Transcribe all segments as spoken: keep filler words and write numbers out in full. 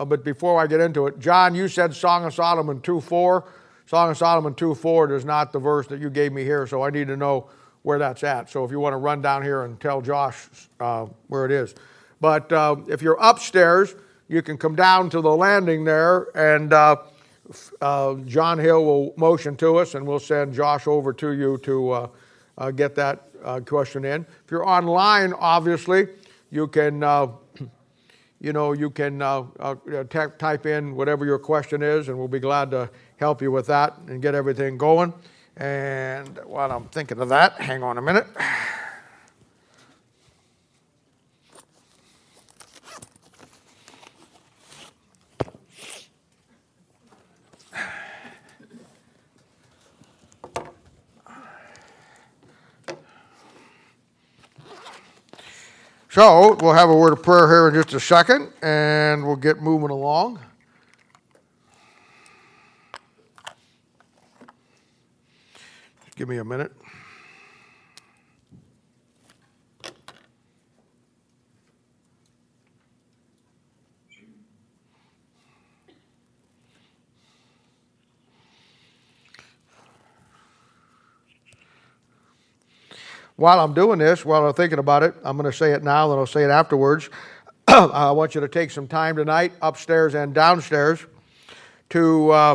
uh, but before I get into it, John, you said Song of Solomon two four. Song of Solomon two four is not the verse that you gave me here, so I need to know where that's at. So if you want to run down here and tell Josh uh, where it is. But uh, if you're upstairs, you can come down to the landing there, and uh, uh, John Hill will motion to us, and we'll send Josh over to you to uh, uh, get that uh, question in. If you're online, obviously, you can, uh, you know, you can uh, uh, t- type in whatever your question is, and we'll be glad to help you with that and get everything going. And while I'm thinking of that, hang on a minute. So we'll have a word of prayer here in just a second, and we'll get moving along. Just give me a minute. While I'm doing this, while I'm thinking about it, I'm going to say it now, then I'll say it afterwards. I want you to take some time tonight, upstairs and downstairs, to uh,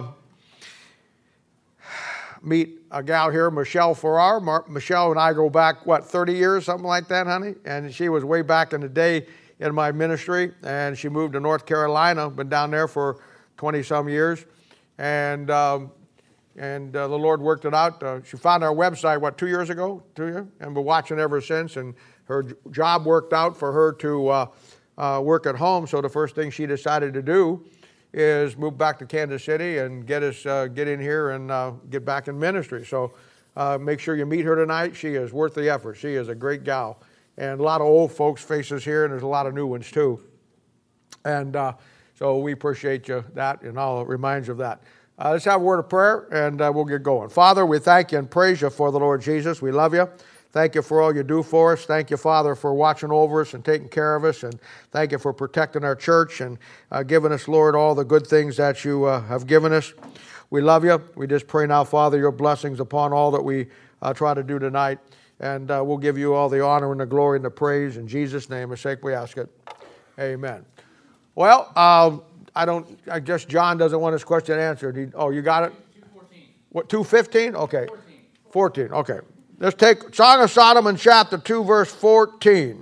meet a gal here, Michelle Farrar. Mar- Michelle and I go back, what, thirty years, something like that, honey? And she was way back in the day in my ministry, and she moved to North Carolina, been down there for twenty-some years. And... Um, And uh, the Lord worked it out. Uh, she found our website, what, two years ago? Two years? And been watching ever since. And her j- job worked out for her to uh, uh, work at home. So the first thing she decided to do is move back to Kansas City and get us uh, get in here and uh, get back in ministry. So uh, make sure you meet her tonight. She is worth the effort. She is a great gal. And a lot of old folks faces here, and there's a lot of new ones too. And uh, so we appreciate you that, and I'll remind you of that. Uh, let's have a word of prayer, and uh, we'll get going. Father, we thank you and praise you for the Lord Jesus. We love you. Thank you for all you do for us. Thank you, Father, for watching over us and taking care of us. And thank you for protecting our church and uh, giving us, Lord, all the good things that you uh, have given us. We love you. We just pray now, Father, your blessings upon all that we uh, try to do tonight. And uh, we'll give you all the honor and the glory and the praise. In Jesus' name, for sake we ask it. Amen. Well, um, I don't, I guess John doesn't want his question answered. He, oh, you got it? two fourteen. What, two fifteen? Okay. fourteen. fourteen, okay. Let's take Song of Solomon chapter two, verse fourteen.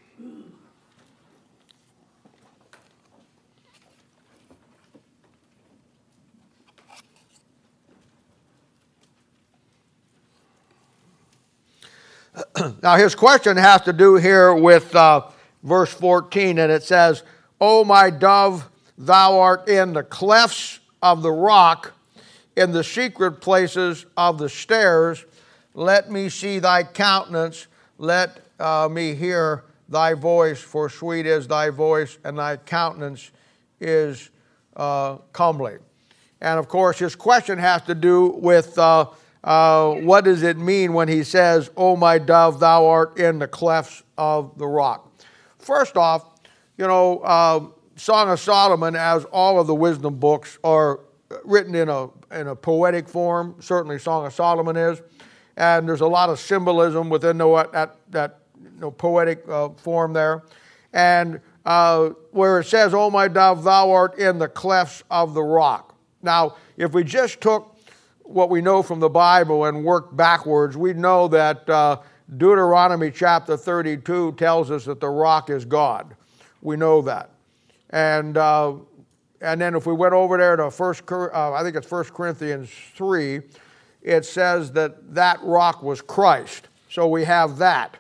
Now his question has to do here with uh, verse fourteen, and it says, "O my dove, thou art in the clefts of the rock, in the secret places of the stairs. Let me see thy countenance, let uh, me hear thy voice, for sweet is thy voice, and thy countenance is uh, comely." And of course, his question has to do with uh, uh, what does it mean when he says, "O my dove, thou art in the clefts of the rock." First off, you know, uh, Song of Solomon, as all of the wisdom books, are written in a in a poetic form. Certainly, Song of Solomon is, and there's a lot of symbolism within the, that that you know, poetic uh, form there. And uh, where it says, "O my dove, thou art in the clefts of the rock." Now, if we just took what we know from the Bible and worked backwards, we know that uh, Deuteronomy chapter thirty-two tells us that the rock is God. We know that. And uh, and then if we went over there to first, uh, I think it's First Corinthians three, it says that that rock was Christ. So we have that.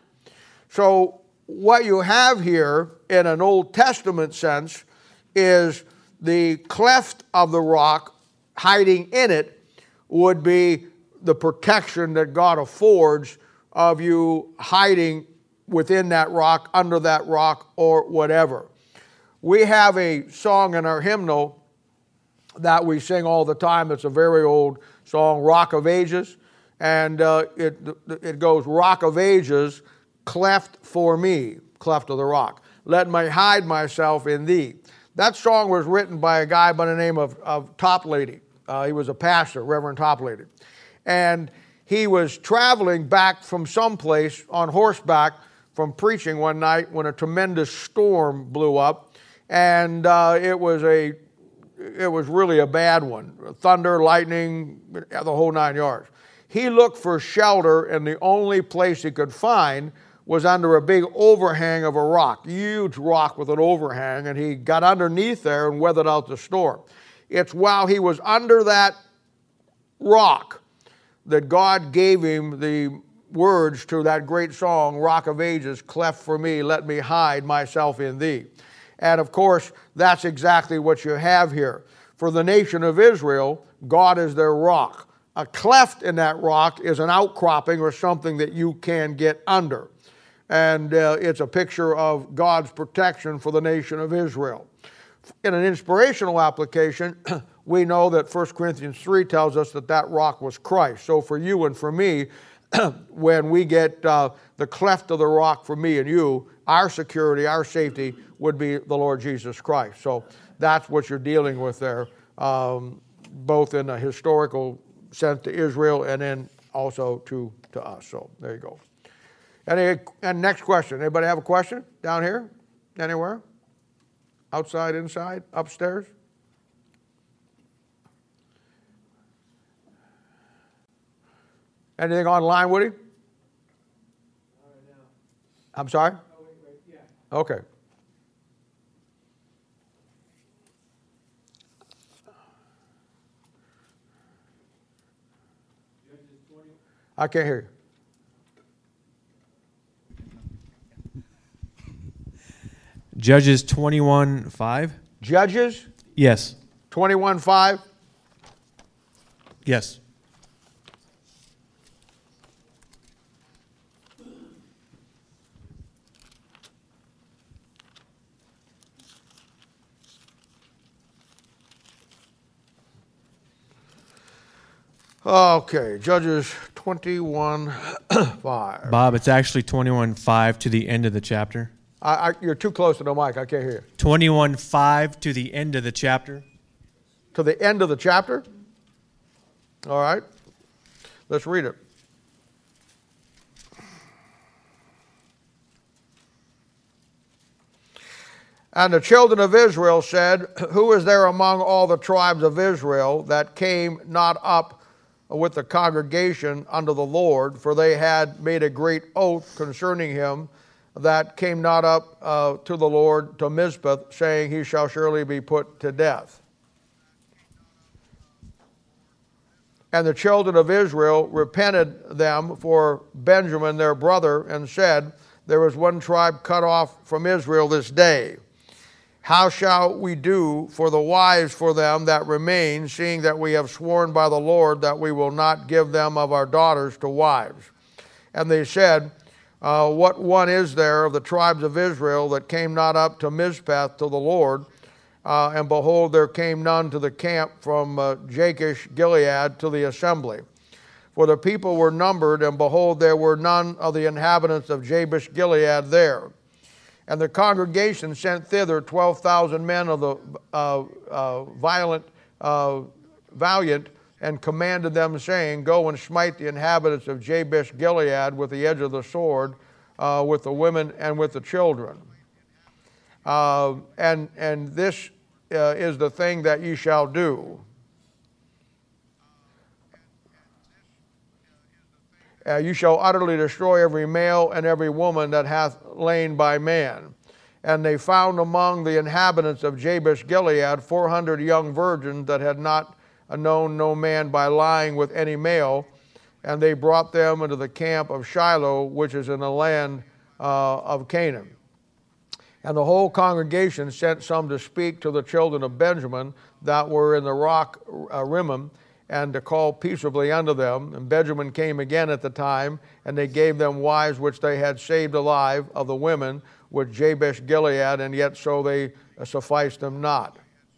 So what you have here in an Old Testament sense is the cleft of the rock, hiding in it, would be the protection that God affords of you hiding within that rock, under that rock, or whatever. We have a song in our hymnal that we sing all the time. It's a very old song, Rock of Ages. And uh, it, it goes, "Rock of Ages, cleft for me," cleft of the rock. "Let me hide myself in thee. That song was written by a guy by the name of, of Toplady. Uh, he was a pastor, Reverend Toplady. And he was traveling back from someplace on horseback from preaching one night when a tremendous storm blew up. And uh, it was a, it was really a bad one. Thunder, lightning, the whole nine yards. He looked for shelter, and the only place he could find was under a big overhang of a rock, huge rock with an overhang, and he got underneath there and weathered out the storm. It's while he was under that rock that God gave him the words to that great song, Rock of Ages, cleft for me, let me hide myself in thee. And of course, that's exactly what you have here. For the nation of Israel, God is their rock. A cleft in that rock is an outcropping or something that you can get under. And uh, it's a picture of God's protection for the nation of Israel. In an inspirational application, we know that First Corinthians three tells us that that rock was Christ. So for you and for me, when we get uh, the cleft of the rock for me and you, our security, our safety would be the Lord Jesus Christ. So that's what you're dealing with there, um, both in a historical sense to Israel and then also to, to us. So there you go. Any, and next question. Anybody have a question down here? Anywhere? Outside, inside, upstairs? Anything online, Woody? I'm sorry? Okay. I can't hear you. Judges twenty-one five? Judges Yes. twenty-one five? Yes. Okay, Judges twenty-one five. Bob, it's actually twenty-one five to the end of the chapter. I, I, you're too close to the mic. I can't hear you. twenty-one five to the end of the chapter. To the end of the chapter? All right. Let's read it. And the children of Israel said, who is there among all the tribes of Israel that came not up with the congregation unto the Lord? For they had made a great oath concerning him, that came not up uh, to the Lord to Mizpah, saying, he shall surely be put to death. And the children of Israel repented them for Benjamin their brother, and said, there is one tribe cut off from Israel this day. How shall we do for the wives for them that remain, seeing that we have sworn by the Lord that we will not give them of our daughters to wives? And they said, Uh, what one is there of the tribes of Israel that came not up to Mizpah to the Lord? Uh, and behold, there came none to the camp from uh, Jabesh Gilead to the assembly. For the people were numbered, and behold, there were none of the inhabitants of Jabesh Gilead there. And the congregation sent thither twelve thousand men of the uh, uh, violent, uh, valiant, and commanded them, saying, go and smite the inhabitants of Jabesh Gilead with the edge of the sword, uh, with the women and with the children. Uh, and, and this uh, is the thing that ye shall do. Uh, you shall utterly destroy every male and every woman that hath lain by man. And they found among the inhabitants of Jabesh Gilead four hundred young virgins that had not known no man by lying with any male, and they brought them into the camp of Shiloh, which is in the land uh, of Canaan. And the whole congregation sent some to speak to the children of Benjamin that were in the rock uh, Rimmon, and to call peaceably unto them. And Benjamin came again at the time, and they gave them wives which they had saved alive of the women with Jabesh Gilead, and yet so they uh, sufficed them not.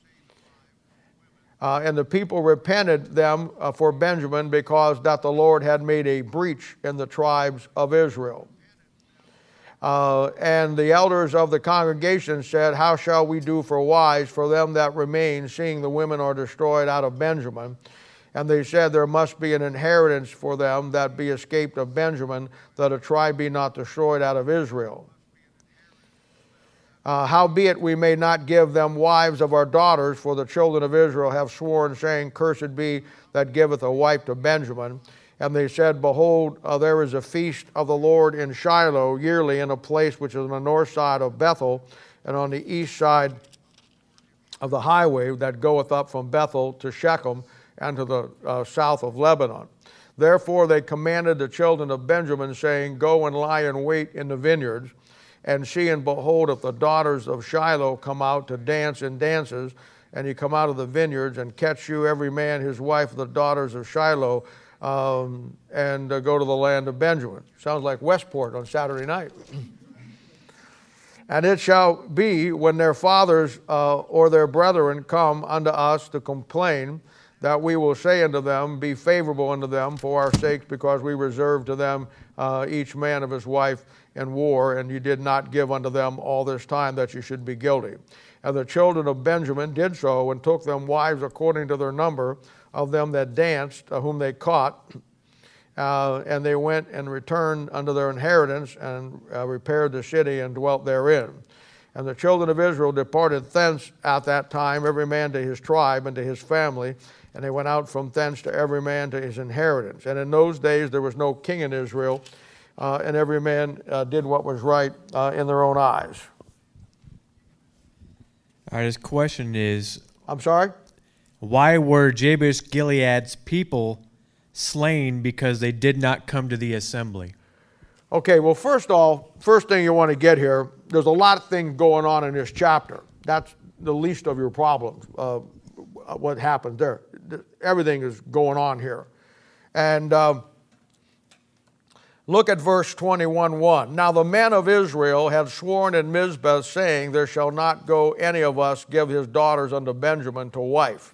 Uh, and the people repented them uh, for Benjamin, because that the Lord had made a breach in the tribes of Israel. Uh, and the elders of the congregation said, how shall we do for wives for them that remain, seeing the women are destroyed out of Benjamin? And they said, there must be an inheritance for them that be escaped of Benjamin, that a tribe be not destroyed out of Israel. Uh, howbeit we may not give them wives of our daughters, for the children of Israel have sworn, saying, cursed be that giveth a wife to Benjamin. And they said, behold, uh, there is a feast of the Lord in Shiloh yearly, in a place which is on the north side of Bethel, and on the east side of the highway that goeth up from Bethel to Shechem, and to the uh, south of Lebanon. Therefore they commanded the children of Benjamin, saying, go and lie in wait in the vineyards, and see and behold, if the daughters of Shiloh come out to dance in dances, and ye come out of the vineyards, and catch you every man his wife of the daughters of Shiloh, um, and uh, go to the land of Benjamin. Sounds like Westport on Saturday night. And it shall be, when their fathers uh, or their brethren come unto us to complain, that we will say unto them, be favorable unto them for our sakes, because we reserve to them uh, each man of his wife in war, and you did not give unto them all this time that you should be guilty. And the children of Benjamin did so, and took them wives according to their number of them that danced, uh, whom they caught. Uh, and they went and returned unto their inheritance, and uh, repaired the city, and dwelt therein. And the children of Israel departed thence at that time, every man to his tribe and to his family, and they went out from thence to every man to his inheritance. And in those days there was no king in Israel, uh, and every man uh, did what was right uh, in their own eyes. All right, his question is, I'm sorry? why were Jabesh Gilead's people slain because they did not come to the assembly? Okay, well, first off, first thing you want to get here, there's a lot of things going on in this chapter. That's the least of your problems, uh, what happened there. Everything is going on here. And um, look at verse twenty-one one. Now the men of Israel had sworn in Mizpah, saying, there shall not go any of us give his daughters unto Benjamin to wife.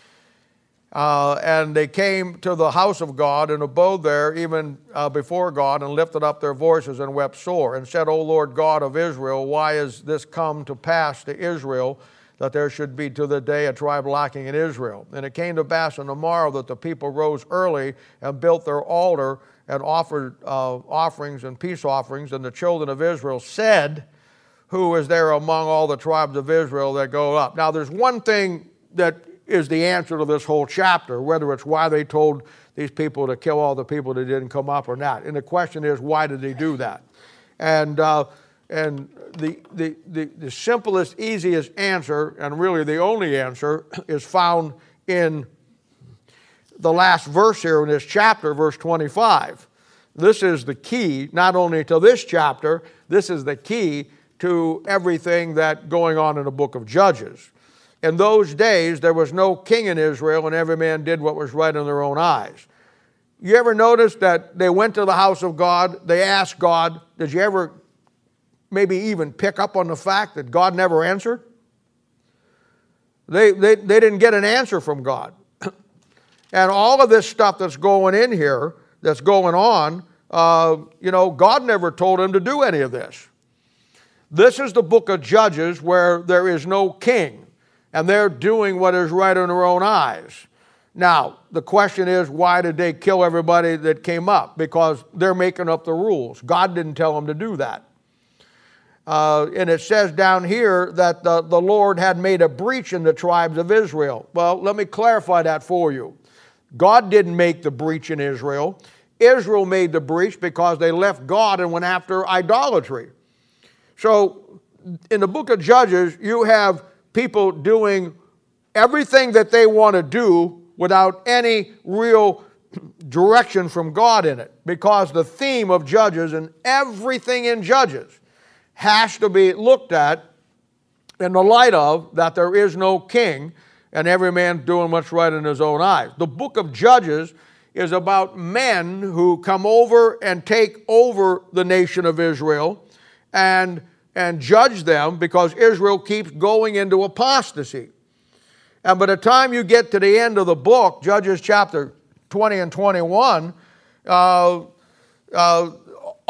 Uh, and they came to the house of God, and abode there even uh, before God, and lifted up their voices, and wept sore, and said, O Lord God of Israel, why is this come to pass to Israel, that there should be to the day a tribe lacking in Israel? And it came to pass on the morrow that the people rose early, and built their altar, and offered uh, offerings and peace offerings. And the children of Israel said, who is there among all the tribes of Israel that go up? Now there's one thing that is the answer to this whole chapter, whether it's why they told these people to kill all the people that didn't come up or not. And the question is, why did they do that? And uh, and the, the, the, the simplest, easiest answer, and really the only answer, is found in the last verse here in this chapter, verse twenty-five. This is the key, not only to this chapter, this is the key to everything that's going on in the book of Judges. In those days, there was no king in Israel, and every man did what was right in their own eyes. You ever notice that they went to the house of God, they asked God? Did you ever maybe even pick up on the fact that God never answered? They, they, they didn't get an answer from God. And all of this stuff that's going in here, that's going on, uh, you know, God never told him to do any of this. This is the book of Judges, where there is no king, and they're doing what is right in their own eyes. Now, the question is, why did they kill everybody that came up? Because they're making up the rules. God didn't tell them to do that. Uh, and it says down here that the, the Lord had made a breach in the tribes of Israel. Well, let me clarify that for you. God didn't make the breach in Israel. Israel made the breach because they left God and went after idolatry. So, in the book of Judges, you have people doing everything that they want to do without any real direction from God in it. Because the theme of Judges and everything in Judges has to be looked at in the light of that there is no king and every man doing what's right in his own eyes. The book of Judges is about men who come over and take over the nation of Israel and and judge them, because Israel keeps going into apostasy. And by the time you get to the end of the book, Judges chapter twenty and twenty-one, uh, uh,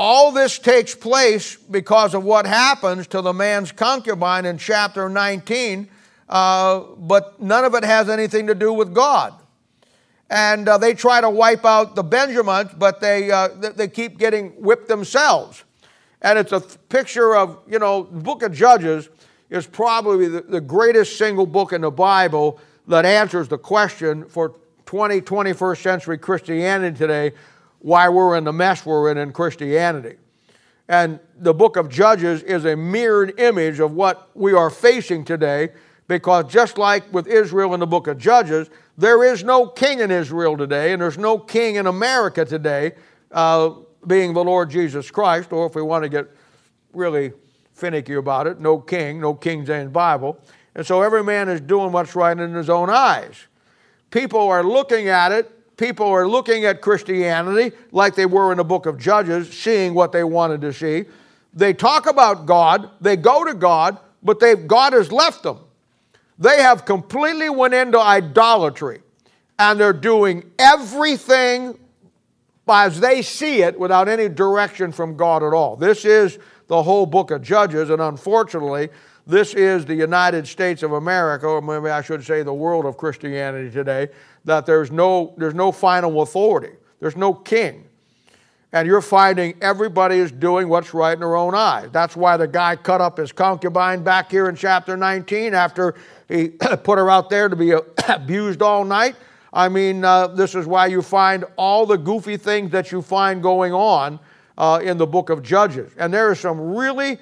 all this takes place because of what happens to the man's concubine in chapter nineteen, uh, but none of it has anything to do with God. And uh, they try to wipe out the Benjamites, but they, uh, they keep getting whipped themselves. And it's a picture of, you know, the book of Judges is probably the, the greatest single book in the Bible that answers the question for twenty, twenty-first century Christianity today, why we're in the mess we're in in Christianity. And the book of Judges is a mirrored image of what we are facing today, because just like with Israel in the book of Judges, there is no king in Israel today, and there's no king in America today, uh, being the Lord Jesus Christ, or if we want to get really finicky about it, no king, no King James Bible. And so every man is doing what's right in his own eyes. People are looking at it. People are looking at Christianity like they were in the book of Judges, seeing what they wanted to see. They talk about God. They go to God, but they've, God has left them. They have completely went into idolatry, and they're doing everything as they see it without any direction from God at all. This is the whole book of Judges, and unfortunately, this is the United States of America, or maybe I should say the world of Christianity today, that there's no, there's no final authority. There's no king. And you're finding everybody is doing what's right in their own eyes. That's why the guy cut up his concubine back here in chapter nineteen after he put her out there to be abused all night. I mean, uh, this is why you find all the goofy things that you find going on uh, in the book of Judges. And there are some really,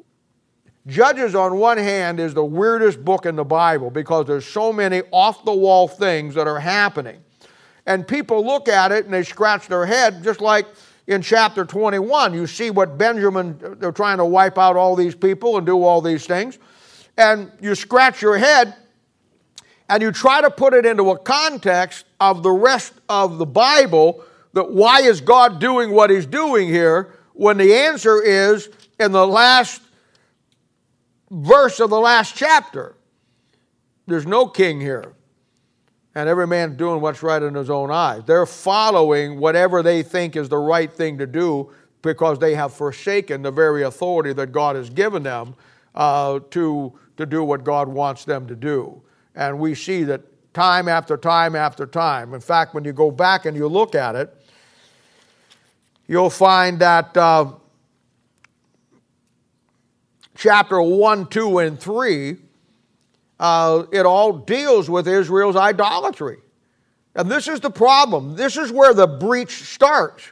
Judges on one hand is the weirdest book in the Bible because there's so many off-the-wall things that are happening. And people look at it and they scratch their head, just like in chapter twenty-one. You see what Benjamin, they're trying to wipe out all these people and do all these things. And you scratch your head and you try to put it into a context of the rest of the Bible, that why is God doing what he's doing here, when the answer is in the last verse of the last chapter. There's no king here. And every man doing what's right in his own eyes. They're following whatever they think is the right thing to do because they have forsaken the very authority that God has given them uh, to, to do what God wants them to do. And we see that time after time after time. In fact, when you go back and you look at it, you'll find that uh, chapter one, two, and three, uh, it all deals with Israel's idolatry. And this is the problem. This is where the breach starts.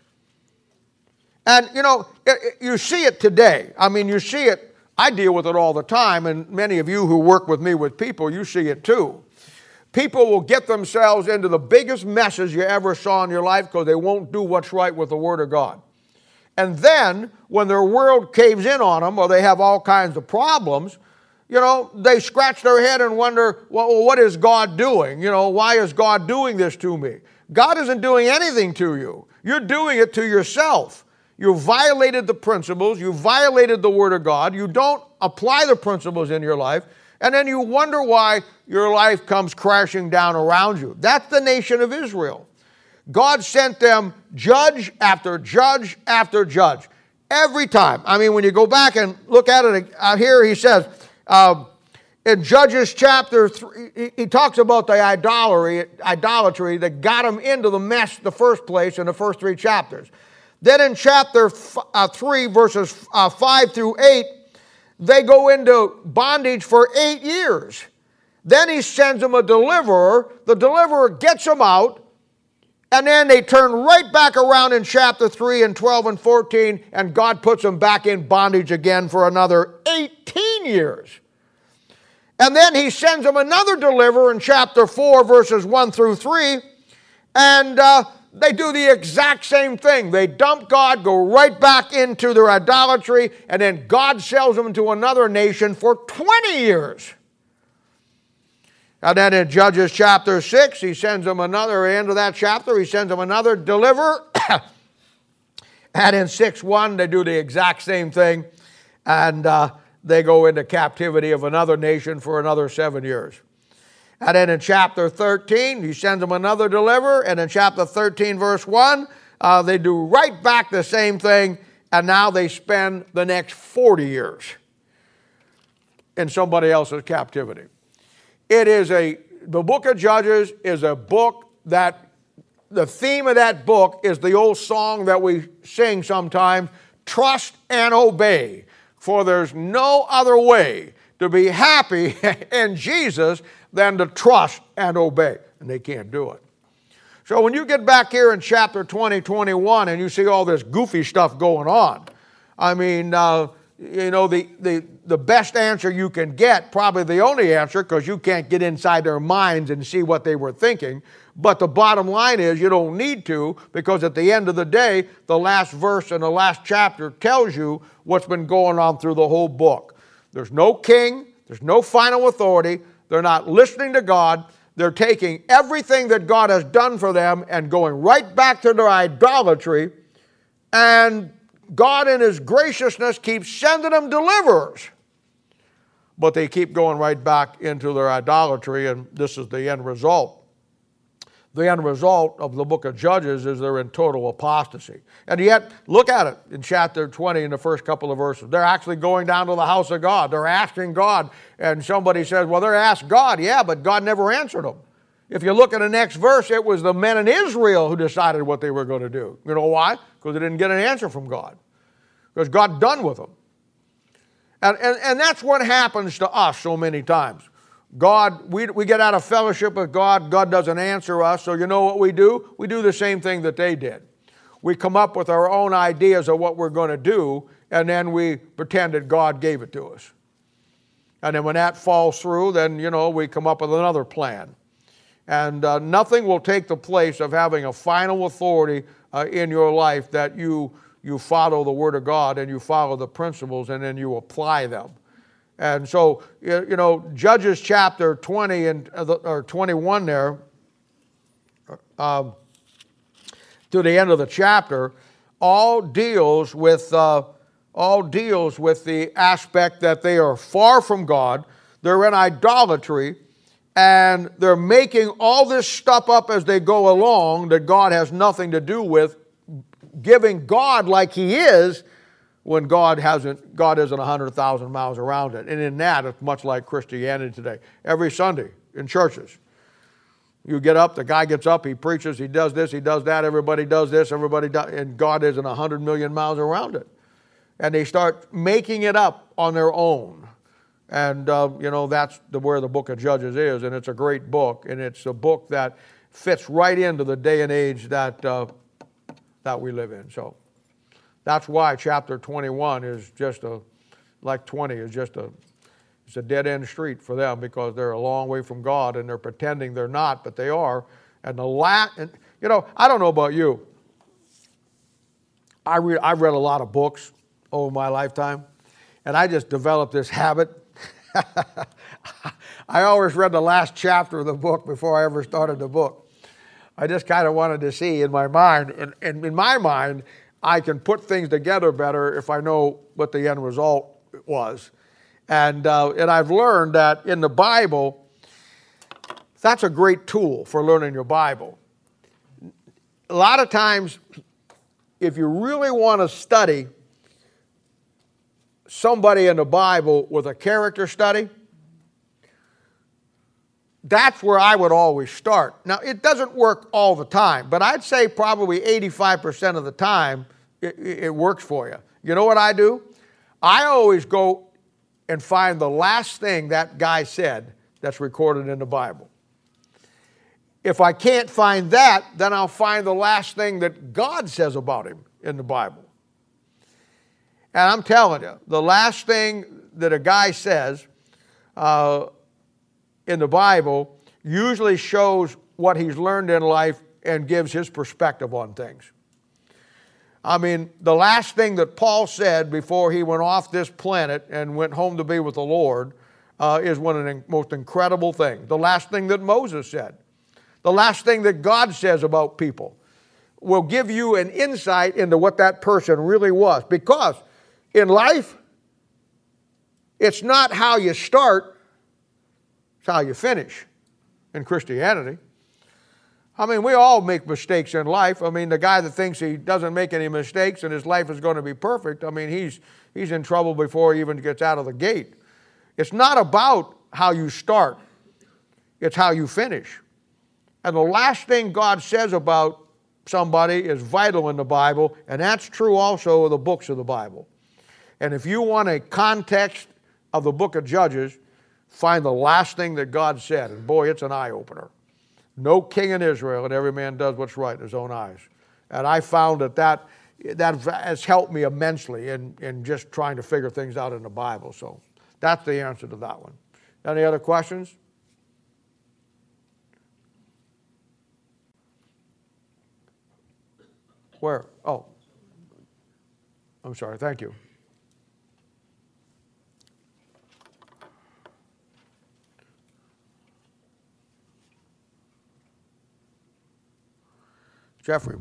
And, you know, it, it, you see it today. I mean, you see it. I deal with it all the time, and many of you who work with me with people, you see it too. People will get themselves into the biggest messes you ever saw in your life because they won't do what's right with the Word of God. And then, when their world caves in on them, or they have all kinds of problems, you know, they scratch their head and wonder, well, what is God doing? You know, why is God doing this to me? God isn't doing anything to you. You're doing it to yourself. You violated the principles. You violated the Word of God. You don't apply the principles in your life. And then you wonder why your life comes crashing down around you. That's the nation of Israel. God sent them judge after judge after judge. Every time. I mean, when you go back and look at it out here, he says, uh, in Judges chapter three, he, he talks about the idolatry, idolatry that got them into the mess the first place in the first three chapters. Then in chapter uh, three, verses uh, five through eight, they go into bondage for eight years. Then he sends them a deliverer. The deliverer gets them out. And then they turn right back around in chapter three and twelve and fourteen, and God puts them back in bondage again for another eighteen years. And then he sends them another deliverer in chapter four, verses one through three, and uh, they do the exact same thing. They dump God, go right back into their idolatry, and then God sells them to another nation for twenty years. And then in Judges chapter six, he sends them another, end of that chapter, he sends them another deliverer. And in six one, they do the exact same thing. And uh, they go into captivity of another nation for another seven years. And then in chapter thirteen, he sends them another deliverer. And in chapter thirteen, verse one, uh, they do right back the same thing. and now they spend the next forty years in somebody else's captivity. It is a, the book of Judges is a book that, the theme of that book is the old song that we sing sometimes, trust and obey, for there's no other way to be happy in Jesus than to trust and obey. And they can't do it. So when you get back here in chapter twenty, twenty-one, and you see all this goofy stuff going on, I mean, uh, you know, the, the, the best answer you can get, probably the only answer, because you can't get inside their minds and see what they were thinking, but the bottom line is you don't need to, because at the end of the day, the last verse in the last chapter tells you what's been going on through the whole book. There's no king, there's no final authority, they're not listening to God, they're taking everything that God has done for them and going right back to their idolatry, and God in His graciousness keeps sending them deliverers. But they keep going right back into their idolatry, and this is the end result. The end result of the book of Judges is they're in total apostasy. And yet, look at it in chapter twenty in the first couple of verses. They're actually going down to the house of God. They're asking God, and somebody says, well, they're asked God. Yeah, but God never answered them. If you look at the next verse, it was the men in Israel who decided what they were going to do. You know why? Because they didn't get an answer from God. Because God done with them. And, and, and that's what happens to us so many times. God, we, we get out of fellowship with God. God doesn't answer us. So you know what we do? We do the same thing that they did. We come up with our own ideas of what we're going to do, and then we pretend that God gave it to us. And then when that falls through, then, you know, we come up with another plan. And uh, nothing will take the place of having a final authority uh, in your life that you, you follow the Word of God and you follow the principles and then you apply them. And so, you know, Judges chapter twenty and or twenty-one there, um, to the end of the chapter, all deals with uh, all deals with the aspect that they are far from God. They're in idolatry, and they're making all this stuff up as they go along that God has nothing to do with, giving God like He is, when God hasn't, God isn't one hundred thousand miles around it. And in that, it's much like Christianity today. Every Sunday in churches, you get up, the guy gets up, he preaches, he does this, he does that, everybody does this, everybody does, and God isn't one hundred million miles around it. And they start making it up on their own. And, uh, you know, that's the, where the book of Judges is, and it's a great book, and it's a book that fits right into the day and age that, uh, that we live in. So that's why chapter twenty-one is just a, like twenty is just a, it's a dead-end street for them, because they're a long way from God and they're pretending they're not, but they are. And the la- and, you know, I don't know about you. I read, I've read a lot of books over my lifetime, and I just developed this habit. I always read the last chapter of the book before I ever started the book. I just kind of wanted to see in my mind, and, and in my mind, I can put things together better if I know what the end result was. And, uh, and I've learned that in the Bible, that's a great tool for learning your Bible. A lot of times, if you really want to study somebody in the Bible with a character study, that's where I would always start. Now, it doesn't work all the time, but I'd say probably eighty-five percent of the time it, it works for you. You know what I do? I always go and find the last thing that guy said that's recorded in the Bible. If I can't find that, then I'll find the last thing that God says about him in the Bible. And I'm telling you, the last thing that a guy says uh, in the Bible usually shows what he's learned in life and gives his perspective on things. I mean, the last thing that Paul said before he went off this planet and went home to be with the Lord uh, is one of the most incredible things. The last thing that Moses said. The last thing that God says about people will give you an insight into what that person really was. Because in life, it's not how you start, it's how you finish in Christianity. I mean, we all make mistakes in life. I mean, the guy that thinks he doesn't make any mistakes and his life is going to be perfect, I mean, he's, he's in trouble before he even gets out of the gate. It's not about how you start. It's how you finish. And the last thing God says about somebody is vital in the Bible, and that's true also of the books of the Bible. And if you want a context of the book of Judges, find the last thing that God said, and boy, it's an eye-opener. No king in Israel, and every man does what's right in his own eyes. And I found that that, that has helped me immensely in, in just trying to figure things out in the Bible. So that's the answer to that one. Any other questions? Where? Oh. I'm sorry. Thank you. Jeffrey.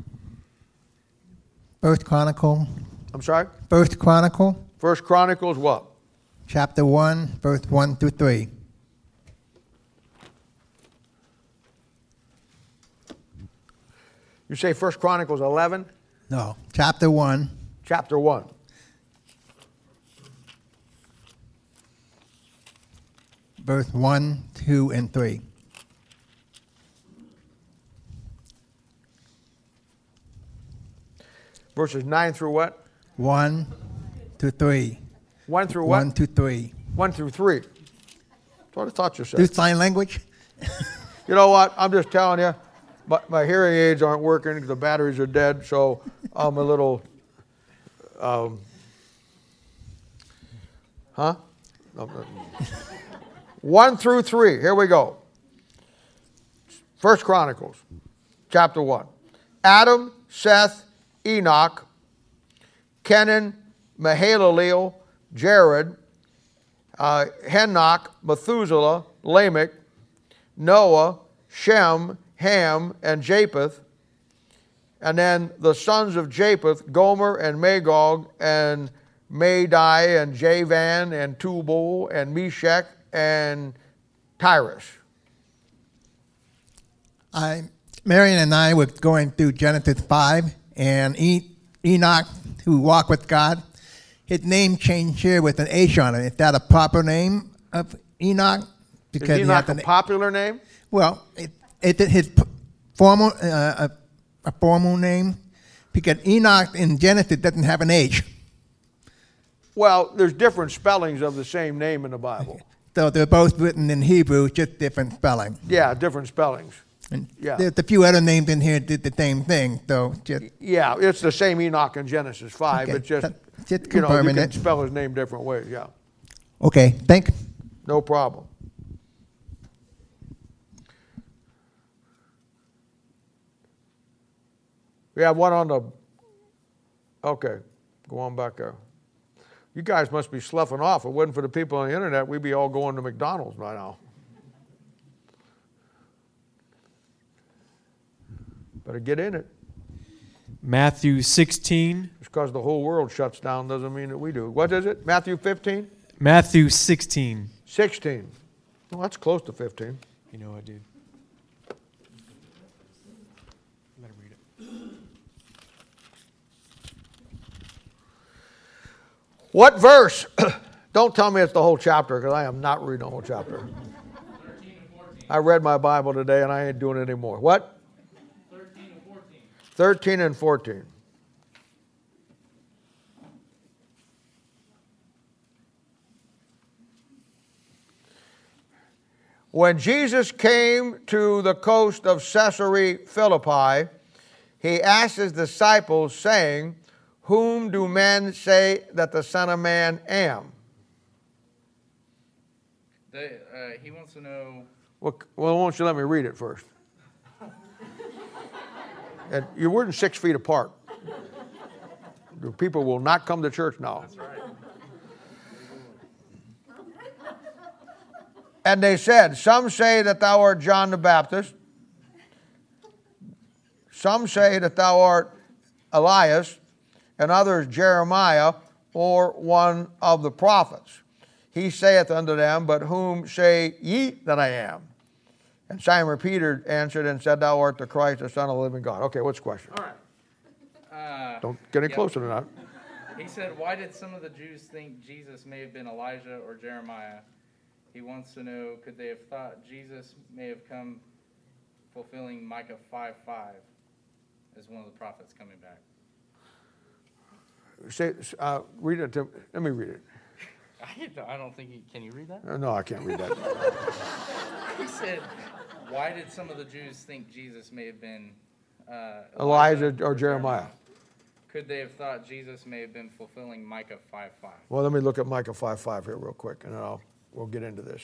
First Chronicle. I'm sorry? First Chronicle. First Chronicles what? Chapter one, verse one through three. You say First Chronicles eleven? No, chapter one. Chapter one. Verse one, two, and three. Verses nine through what? One to three. One through what? One to three. One through three. That's what I thought you Do said. sign language? You know what? I'm just telling you, my, my hearing aids aren't working because the batteries are dead, so I'm a little, um, huh? One through three. Here we go. First Chronicles, chapter one. Adam, Seth, Enoch, Kenan, Mahalaleel, Jared, uh, Henoch, Methuselah, Lamech, Noah, Shem, Ham, and Japheth. And then the sons of Japheth, Gomer and Magog and Madai and Javan and Tubal and Meshach and Tyrus. I, Marion and I were going through Genesis five, and e- Enoch, who walked with God, his name changed here with an H on it. Is that a proper name of Enoch? Because Is Enoch a na- popular name? Well, it, it, his formal, uh, a, a formal name, because Enoch in Genesis doesn't have an H. Well, there's different spellings of the same name in the Bible. So they're both written in Hebrew, just different spelling. Yeah, different spellings. And yeah. There's a few other names in here that did the same thing. So just yeah, it's the same Enoch in Genesis five. Okay. It's just, that, just you know, you can it. spell his name different ways. Yeah. Okay. Thank you. No problem. We have one on the. Okay, go on back there. You guys must be sloughing off. If it wasn't for the people on the internet, we'd be all going to McDonald's right now. Better get in it. Matthew sixteen. Just because the whole world shuts down doesn't mean that we do. What is it? Matthew fifteen? Matthew sixteen. sixteen. Well, that's close to fifteen. You know what, dude? Let him read it. What verse? Don't tell me it's the whole chapter, because I am not reading the whole chapter. thirteen and fourteen. I read my Bible today, and I ain't doing it anymore. What? thirteen and fourteen. thirteen and fourteen. When Jesus came to the coast of Caesarea Philippi, he asked his disciples, saying, "Whom do men say that the Son of Man am?" They, uh, he wants to know. Well, well, why don't you let me read it first? And you weren't six feet apart. The people will not come to church now. That's right. And they said, "Some say that thou art John the Baptist. Some say that thou art Elias, and others Jeremiah, or one of the prophets." He saith unto them, "But whom say ye that I am?" And Simon Peter answered and said, Thou art the Christ, the Son of the living God. Okay, what's the question? All right. Uh, Don't get any yep. closer than that. He said, why did some of the Jews think Jesus may have been Elijah or Jeremiah? He wants to know, could they have thought Jesus may have come fulfilling Micah five five as one of the prophets coming back? Say, uh, read it. To, let me read it. I don't think you, can you read that? Uh, No, I can't read that. He said, why did some of the Jews think Jesus may have been uh, Elijah or Jeremiah. Could they have thought Jesus may have been fulfilling Micah five five? Well, let me look at Micah five five here real quick, and then I'll, we'll get into this.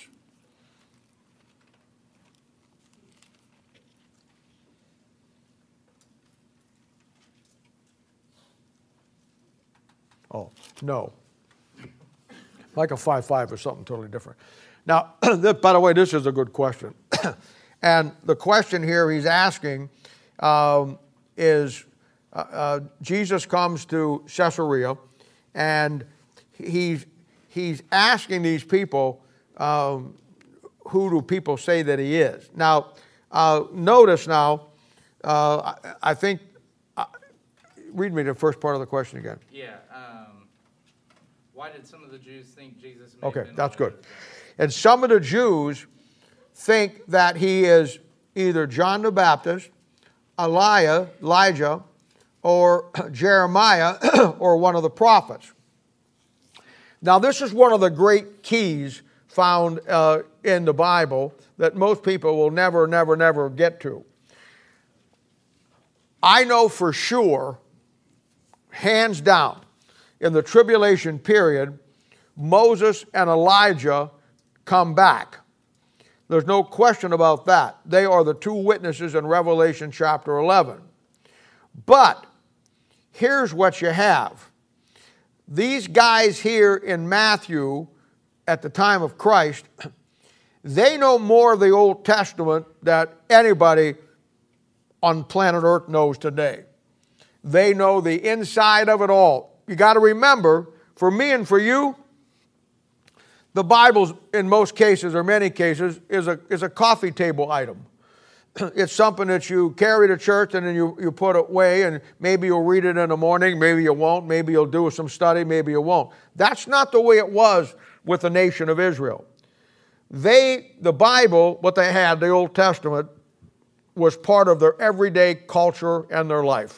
Oh, no. Micah five five is something totally different. Now, by the way, this is a good question. And the question here he's asking um, is, uh, uh, Jesus comes to Caesarea, and he's, he's asking these people, um, who do people say that he is? Now, uh, notice now, uh, I, I think, uh, read me the first part of the question again. Yeah. Um, why did some of the Jews think Jesus may Okay, have been that's good. Elijah? And some of the Jews think that he is either John the Baptist, Elijah, Elijah, or Jeremiah, or one of the prophets. Now, this is one of the great keys found uh, in the Bible that most people will never, never, never get to. I know for sure, hands down, in the tribulation period, Moses and Elijah come back. There's no question about that. They are the two witnesses in Revelation chapter eleven. But here's what you have. These guys here in Matthew at the time of Christ, they know more of the Old Testament than anybody on planet Earth knows today. They know the inside of it all. You got to remember, for me and for you, the Bible, in most cases or many cases, is a, is a coffee table item. It's something that you carry to church and then you, you put away, and maybe you'll read it in the morning, maybe you won't, maybe you'll do some study, maybe you won't. That's not the way it was with the nation of Israel. They, the Bible, what they had, the Old Testament, was part of their everyday culture and their life.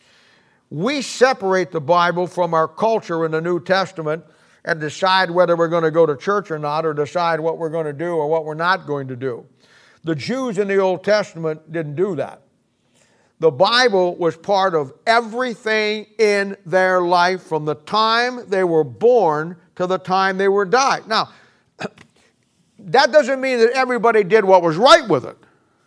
We separate the Bible from our culture in the New Testament and decide whether we're going to go to church or not, or decide what we're going to do or what we're not going to do. The Jews in the Old Testament didn't do that. The Bible was part of everything in their life from the time they were born to the time they were died. Now, that doesn't mean that everybody did what was right with it.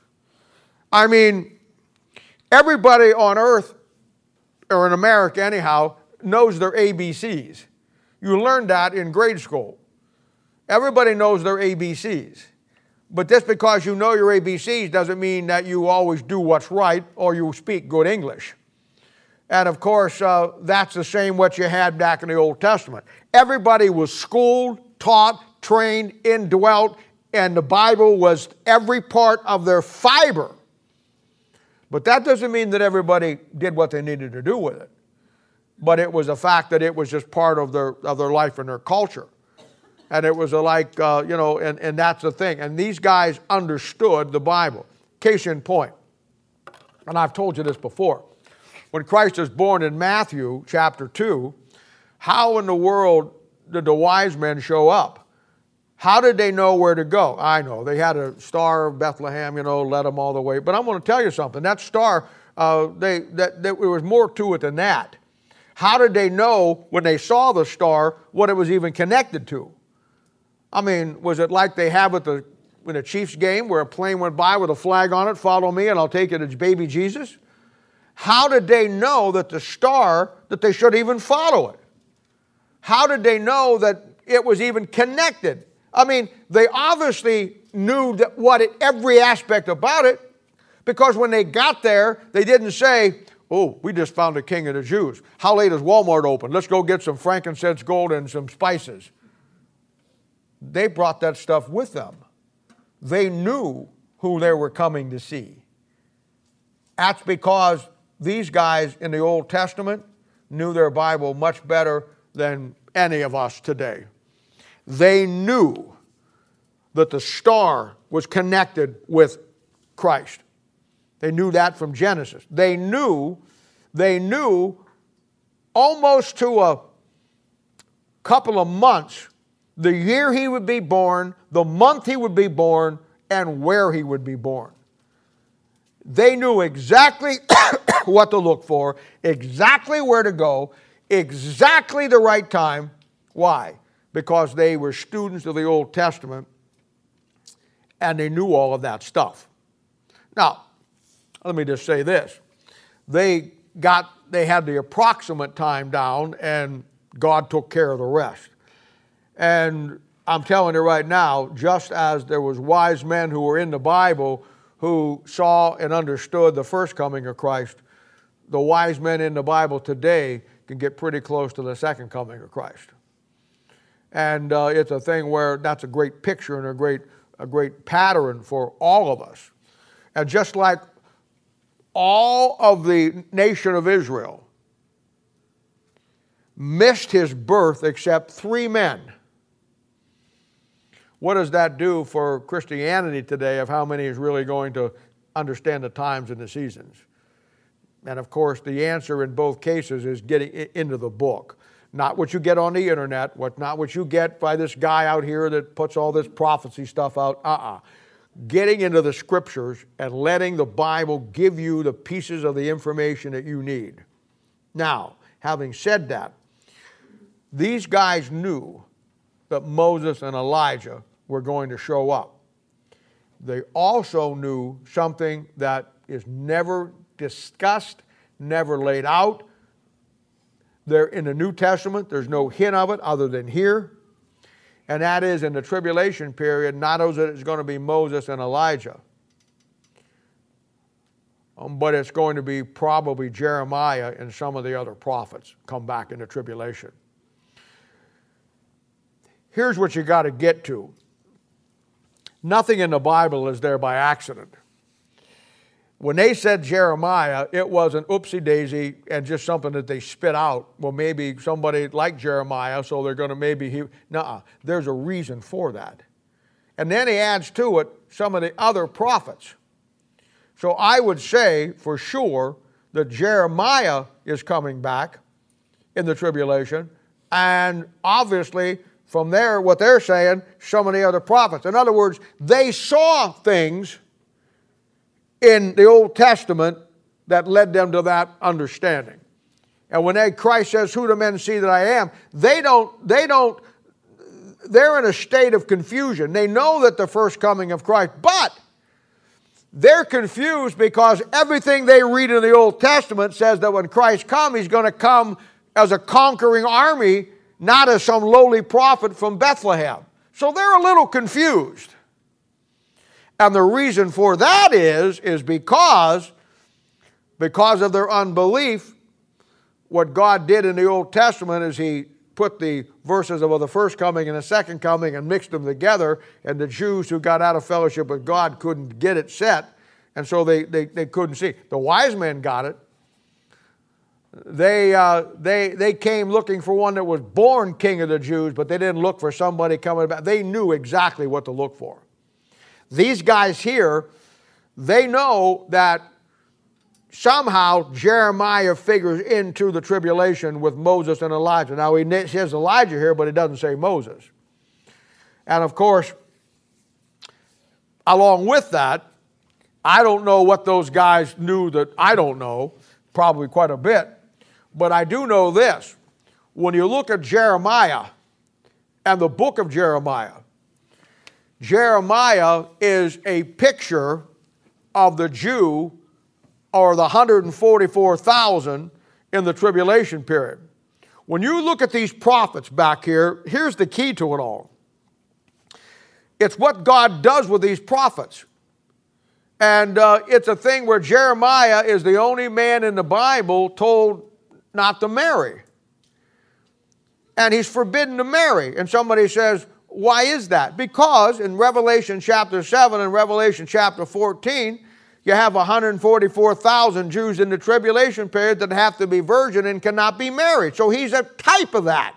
I mean, everybody on earth, or in America anyhow, knows their A B Cs. You learned that in grade school. Everybody knows their A B Cs. But just because you know your A B Cs doesn't mean that you always do what's right or you speak good English. And of course, uh, that's the same what you had back in the Old Testament. Everybody was schooled, taught, trained, indwelt, and the Bible was every part of their fiber. But that doesn't mean that everybody did what they needed to do with it. But it was a fact that it was just part of their, of their life and their culture. And it was a like, uh, you know, and, and that's the thing. And these guys understood the Bible. Case in point, and I've told you this before, when Christ is born in Matthew chapter two, how in the world did the wise men show up? How did they know where to go? I know, they had a star of Bethlehem, you know, led them all the way. But I'm going to tell you something. That star, uh, they, that, that, there was more to it than that. How did they know when they saw the star what it was even connected to? I mean, was it like they have at the, in a Chiefs game where a plane went by with a flag on it, follow me and I'll take it as baby Jesus? How did they know that the star, that they should even follow it? How did they know that it was even connected? I mean, they obviously knew that what it, every aspect about it, because when they got there, they didn't say, oh, we just found a king of the Jews. How late is Walmart open? Let's go get some frankincense, gold, and some spices. They brought that stuff with them. They knew who they were coming to see. That's because these guys in the Old Testament knew their Bible much better than any of us today. They knew that the star was connected with Christ. They knew that from Genesis. They knew, they knew almost to a couple of months the year he would be born, the month he would be born, and where he would be born. They knew exactly what to look for, exactly where to go, exactly the right time. Why? Because they were students of the Old Testament and they knew all of that stuff. Now, let me just say this. They got, they had the approximate time down and God took care of the rest. And I'm telling you right now, just as there was wise men who were in the Bible who saw and understood the first coming of Christ, the wise men in the Bible today can get pretty close to the second coming of Christ. And uh, it's a thing where that's a great picture and a great, a great pattern for all of us. And just like all of the nation of Israel missed his birth except three men. What does that do for Christianity today of how many is really going to understand the times and the seasons? And of course, the answer in both cases is getting into the book. Not what you get on the internet, what, not what you get by this guy out here that puts all this prophecy stuff out. Uh-uh. Getting into the scriptures and letting the Bible give you the pieces of the information that you need. Now, having said that, these guys knew that Moses and Elijah were going to show up. They also knew something that is never discussed, never laid out. There in the New Testament, there's no hint of it other than here. And that is in the tribulation period, not as it's going to be Moses and Elijah, um, but it's going to be probably Jeremiah and some of the other prophets come back in the tribulation. Here's what you got to get to. Nothing in the Bible is there by accident. When they said Jeremiah, it wasn't oopsie-daisy and just something that they spit out. Well, maybe somebody like Jeremiah, so they're going to maybe... He, nuh-uh. There's a reason for that. And then he adds to it some of the other prophets. So I would say for sure that Jeremiah is coming back in the tribulation. And obviously, from there, what they're saying, some of the other prophets. In other words, they saw things in the Old Testament that led them to that understanding. And when they, Christ says, who do men see that I am? They don't, they don't, they're in a state of confusion. They know that the first coming of Christ, but they're confused because everything they read in the Old Testament says that when Christ comes, he's going to come as a conquering army, not as some lowly prophet from Bethlehem. So they're a little confused. And the reason for that is, is because, because of their unbelief, what God did in the Old Testament is he put the verses of the first coming and the second coming and mixed them together, and the Jews who got out of fellowship with God couldn't get it set, and so they, they, they couldn't see. The wise men got it. They, uh, they, they came looking for one that was born king of the Jews, but they didn't look for somebody coming back. They knew exactly what to look for. These guys here, they know that somehow Jeremiah figures into the tribulation with Moses and Elijah. Now, he says Elijah here, but it doesn't say Moses. And of course, along with that, I don't know what those guys knew that I don't know, probably quite a bit. But I do know this. When you look at Jeremiah and the book of Jeremiah, Jeremiah is a picture of the Jew or the one hundred forty-four thousand in the tribulation period. When you look at these prophets back here, here's the key to it all. It's what God does with these prophets. And uh, it's a thing where Jeremiah is the only man in the Bible told not to marry. And he's forbidden to marry. And somebody says, why is that? Because in Revelation chapter seven and Revelation chapter fourteen, you have one hundred forty-four thousand Jews in the tribulation period that have to be virgin and cannot be married. So he's a type of that.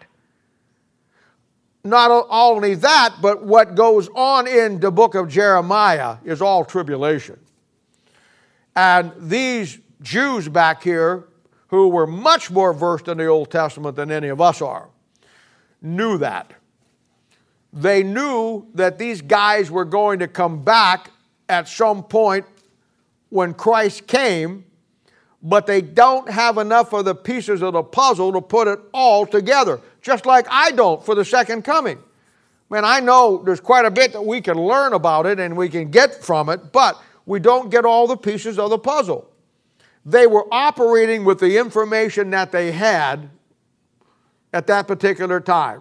Not only that, but what goes on in the book of Jeremiah is all tribulation. And these Jews back here, who were much more versed in the Old Testament than any of us are, knew that. They knew that these guys were going to come back at some point when Christ came, but they don't have enough of the pieces of the puzzle to put it all together, just like I don't for the second coming. Man, I know there's quite a bit that we can learn about it and we can get from it, but we don't get all the pieces of the puzzle. They were operating with the information that they had at that particular time,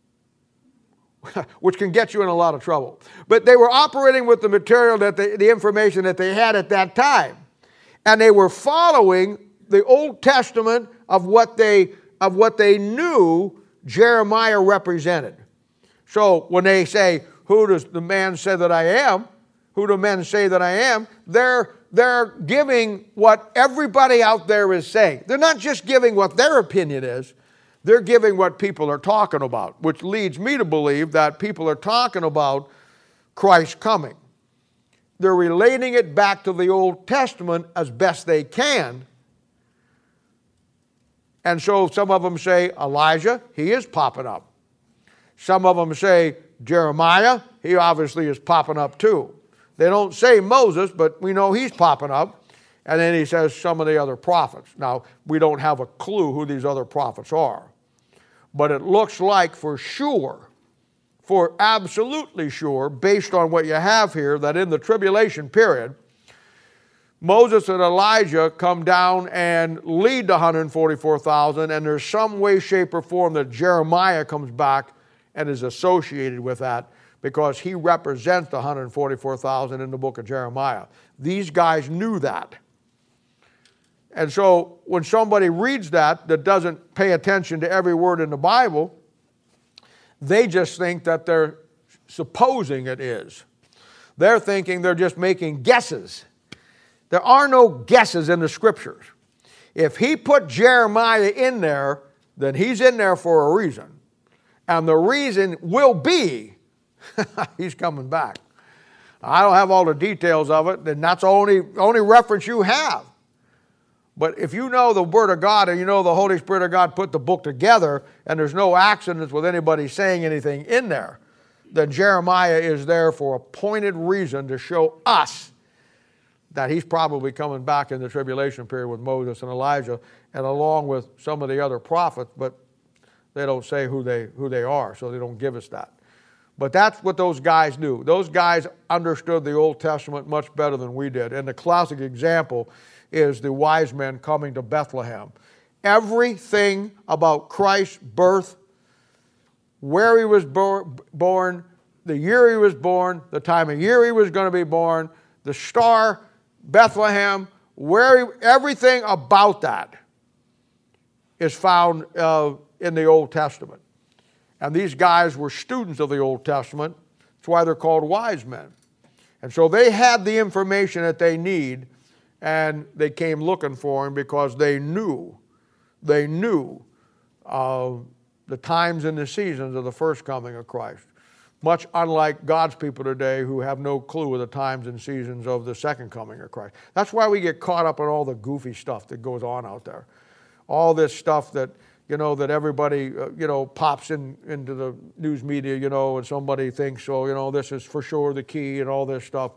which can get you in a lot of trouble. But they were operating with the material, that they, the information that they had at that time. And they were following the Old Testament of what they, of what they knew Jeremiah represented. So when they say, who does the man say that I am? Who do men say that I am? They're, they're giving what everybody out there is saying. They're not just giving what their opinion is. They're giving what people are talking about, which leads me to believe that people are talking about Christ coming. They're relating it back to the Old Testament as best they can. And so some of them say Elijah, he is popping up. Some of them say Jeremiah, he obviously is popping up too. They don't say Moses, but we know he's popping up. And then he says some of the other prophets. Now, we don't have a clue who these other prophets are. But it looks like for sure, for absolutely sure, based on what you have here, that in the tribulation period, Moses and Elijah come down and lead the one hundred forty-four thousand, and there's some way, shape, or form that Jeremiah comes back and is associated with that, because he represents the one hundred forty-four thousand in the book of Jeremiah. These guys knew that. And so when somebody reads that, that doesn't pay attention to every word in the Bible, they just think that they're supposing it is. They're thinking they're just making guesses. There are no guesses in the Scriptures. If he put Jeremiah in there, then he's in there for a reason. And the reason will be he's coming back. I don't have all the details of it, and that's the only, only reference you have. But if you know the Word of God and you know the Holy Spirit of God put the book together and there's no accidents with anybody saying anything in there, then Jeremiah is there for a pointed reason to show us that he's probably coming back in the tribulation period with Moses and Elijah and along with some of the other prophets, but they don't say who they, who they are, so they don't give us that. But that's what those guys knew. Those guys understood the Old Testament much better than we did. And the classic example is the wise men coming to Bethlehem. Everything about Christ's birth, where he was bo- born, the year he was born, the time of year he was going to be born, the star, Bethlehem, where he, everything about that is found uh, in the Old Testament. And these guys were students of the Old Testament. That's why they're called wise men. And so they had the information that they need, and they came looking for him because they knew, they knew uh, the times and the seasons of the first coming of Christ. Much unlike God's people today who have no clue of the times and seasons of the second coming of Christ. That's why we get caught up in all the goofy stuff that goes on out there. All this stuff that, you know, that everybody, uh, you know, pops in into the news media, you know, and somebody thinks, oh, you know, this is for sure the key and all this stuff.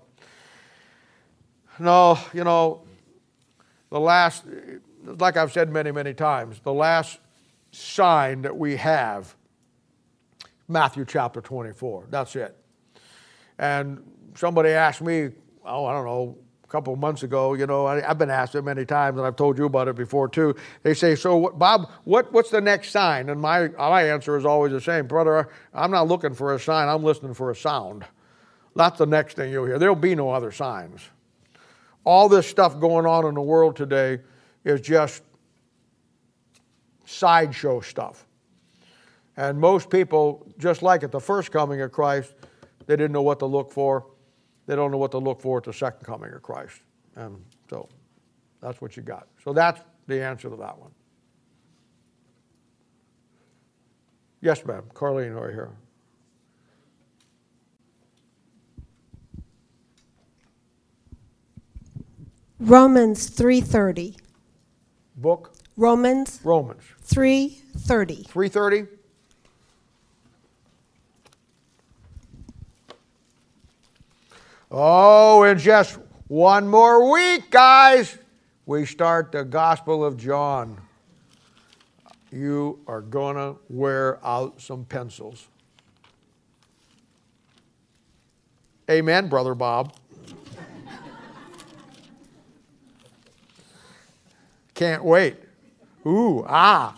No, you know, the last, like I've said many, many times, the last sign that we have, Matthew chapter twenty-four, that's it. And somebody asked me, oh, I don't know, a couple of months ago, you know, I, I've been asked it many times, and I've told you about it before too. They say, so what, Bob, what, what's the next sign? And my, my answer is always the same. Brother, I'm not looking for a sign, I'm listening for a sound. That's the next thing you'll hear. There'll be no other signs. All this stuff going on in the world today is just sideshow stuff. And most people, just like at the first coming of Christ, they didn't know what to look for. They don't know what to look for at the second coming of Christ. And so that's what you got. So that's the answer to that one. Yes, ma'am. Carlene, right here. Romans three thirty. Book? Romans Romans. three thirty. three thirty? Oh, in just one more week, guys, we start the Gospel of John. You are going to wear out some pencils. Amen, Brother Bob. Can't wait. Ooh, ah.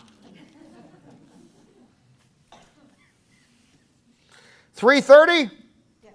three thirty? Yes.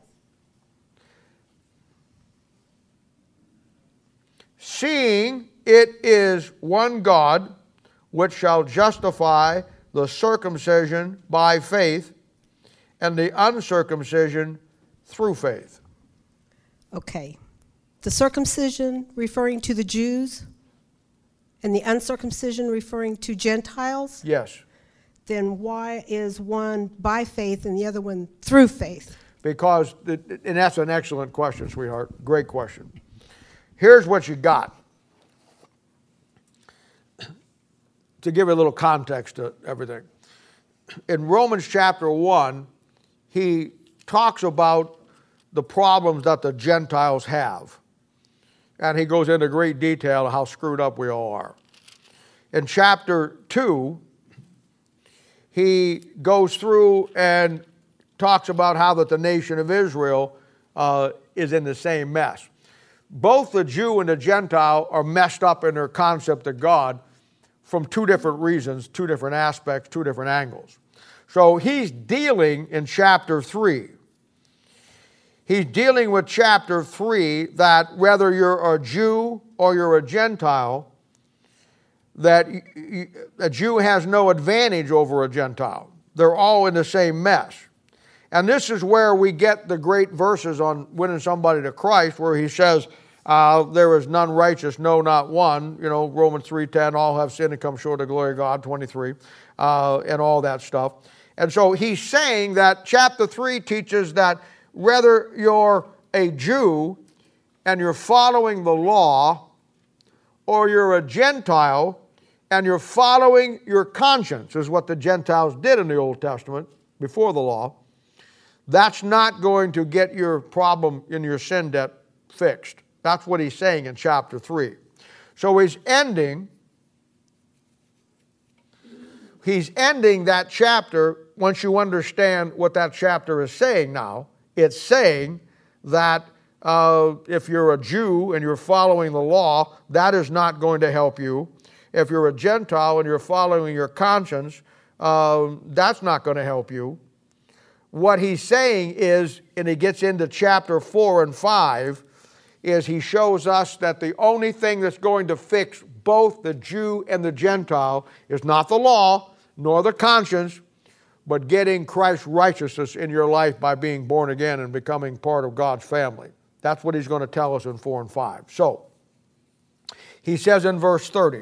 Seeing it is one God, which shall justify the circumcision by faith and the uncircumcision through faith. Okay. The circumcision referring to the Jews and the uncircumcision referring to Gentiles? Yes. Then why is one by faith and the other one through faith? Because, it, and that's an excellent question, sweetheart. Great question. Here's what you got. To give you a little context to everything. In Romans chapter one, he talks about the problems that the Gentiles have. And he goes into great detail how screwed up we all are. In chapter two, he goes through and talks about how that the nation of Israel uh, is in the same mess. Both the Jew and the Gentile are messed up in their concept of God from two different reasons, two different aspects, two different angles. So he's dealing in chapter three. He's dealing with chapter three that whether you're a Jew or you're a Gentile, that a Jew has no advantage over a Gentile. They're all in the same mess. And this is where we get the great verses on winning somebody to Christ, where he says, uh, there is none righteous, no, not one. You know, Romans three ten, all have sinned and come short of the glory of God, twenty-three, uh, and all that stuff. And so he's saying that chapter three teaches that whether you're a Jew and you're following the law, or you're a Gentile and you're following your conscience, is what the Gentiles did in the Old Testament before the law, that's not going to get your problem in your sin debt fixed. That's what he's saying in chapter three. So he's ending, he's ending that chapter. Once you understand what that chapter is saying now, it's saying that uh, if you're a Jew and you're following the law, that is not going to help you. If you're a Gentile and you're following your conscience, uh, that's not going to help you. What he's saying is, and he gets into chapter four and five, is he shows us that the only thing that's going to fix both the Jew and the Gentile is not the law, nor the conscience, but getting Christ's righteousness in your life by being born again and becoming part of God's family. That's what he's going to tell us in four and five. So, he says in verse thirty,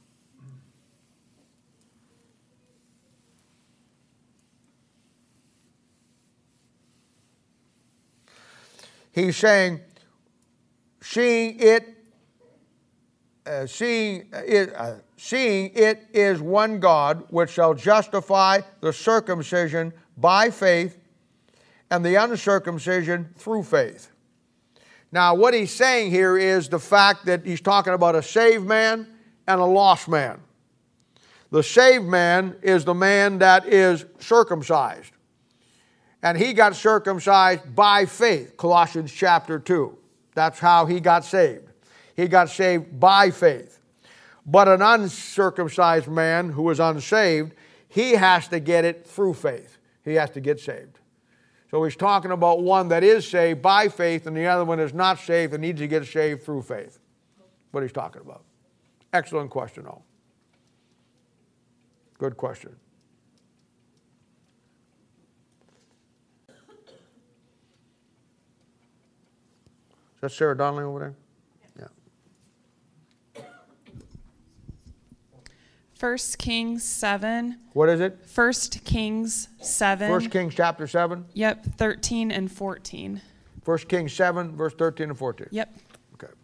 he's saying, seeing it, uh, seeing it, uh, seeing it is one God, which shall justify the circumcision by faith and the uncircumcision through faith. Now, what he's saying here is the fact that he's talking about a saved man and a lost man. The saved man is the man that is circumcised. And he got circumcised by faith, Colossians chapter two. That's how he got saved. He got saved by faith. But an uncircumcised man who is unsaved, he has to get it through faith. He has to get saved. So he's talking about one that is saved by faith and the other one is not saved and needs to get saved through faith. What he's talking about. Excellent question, though. Good question. that Sarah Donnelly over there? Yeah. First Kings seven. What is it? First Kings seven. First Kings chapter seven? Yep, thirteen and fourteen. First Kings seven, verse thirteen and fourteen. Yep. Okay.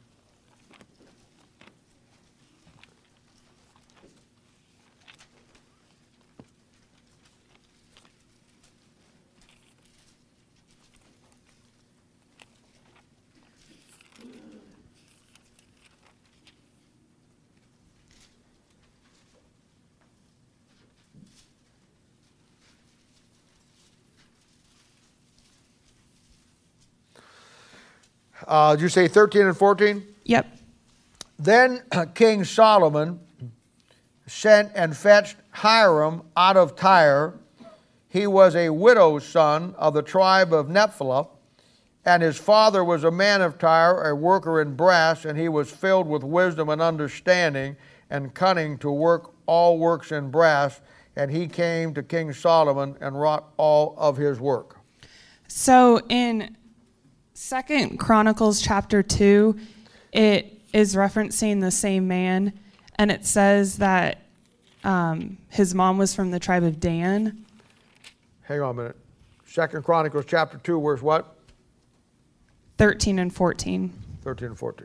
Uh, did you say thirteen and fourteen? Yep. Then King Solomon sent and fetched Hiram out of Tyre. He was a widow's son of the tribe of Nephilah, and his father was a man of Tyre, a worker in brass, and he was filled with wisdom and understanding and cunning to work all works in brass. And he came to King Solomon and wrought all of his work. So in Second Chronicles chapter two, it is referencing the same man, and it says that um, his mom was from the tribe of Dan. Hang on a minute. Second Chronicles chapter two, verse what? thirteen and fourteen. thirteen and fourteen.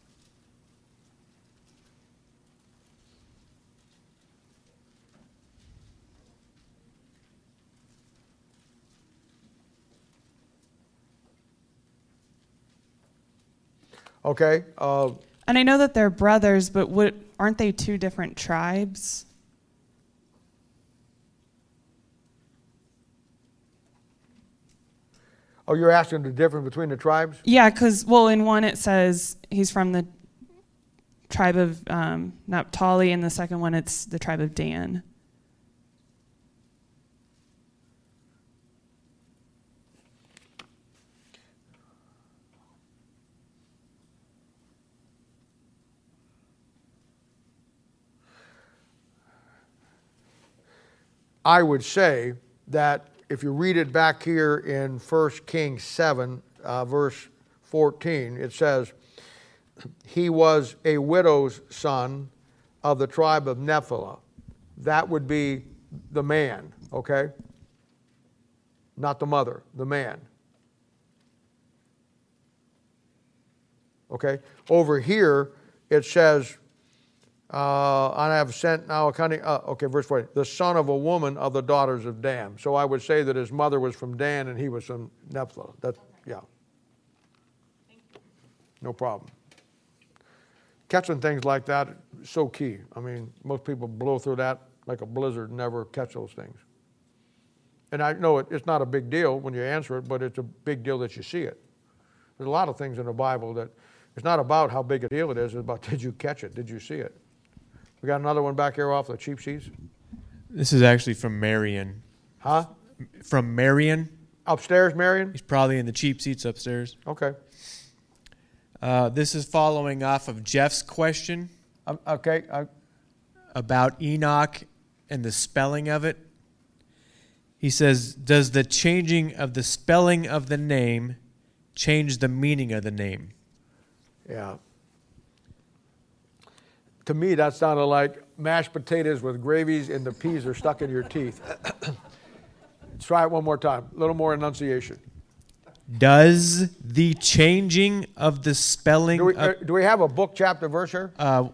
Okay. Uh, And I know that they're brothers, but what, aren't they two different tribes? oh, you're asking the difference between the tribes? Yeah, because, well, in one it says he's from the tribe of um, Naphtali, and the second one it's the tribe of Dan. I would say that if you read it back here in First Kings seven, uh, verse fourteen, it says, he was a widow's son of the tribe of Nephilah. That would be the man, okay? Not the mother, the man. Okay? Over here, it says, Uh, I have sent now a cunning, uh, okay, verse forty, the son of a woman of the daughters of Dan. So I would say that his mother was from Dan and he was from Nephilah. That, yeah. No problem. Catching things like that is so key. I mean, most people blow through that like a blizzard and never catch those things. And I know it, it's not a big deal when you answer it, but it's a big deal that you see it. There's a lot of things in the Bible that it's not about how big a deal it is, it's about did you catch it, did you see it? We got another one back here off the cheap seats. This is actually from Marion. Huh? From Marion. Upstairs, Marion? He's probably in the cheap seats upstairs. Okay. Uh, this is following off of Jeff's question Um, okay. I, about Enoch and the spelling of it. He says, does the changing of the spelling of the name change the meaning of the name? yeah. To me, that sounded like mashed potatoes with gravies and the peas are stuck in your teeth. Let's try it one more time. A little more enunciation. Does the changing of the spelling Do we, of... uh, do we have a book, chapter, verse here? Uh,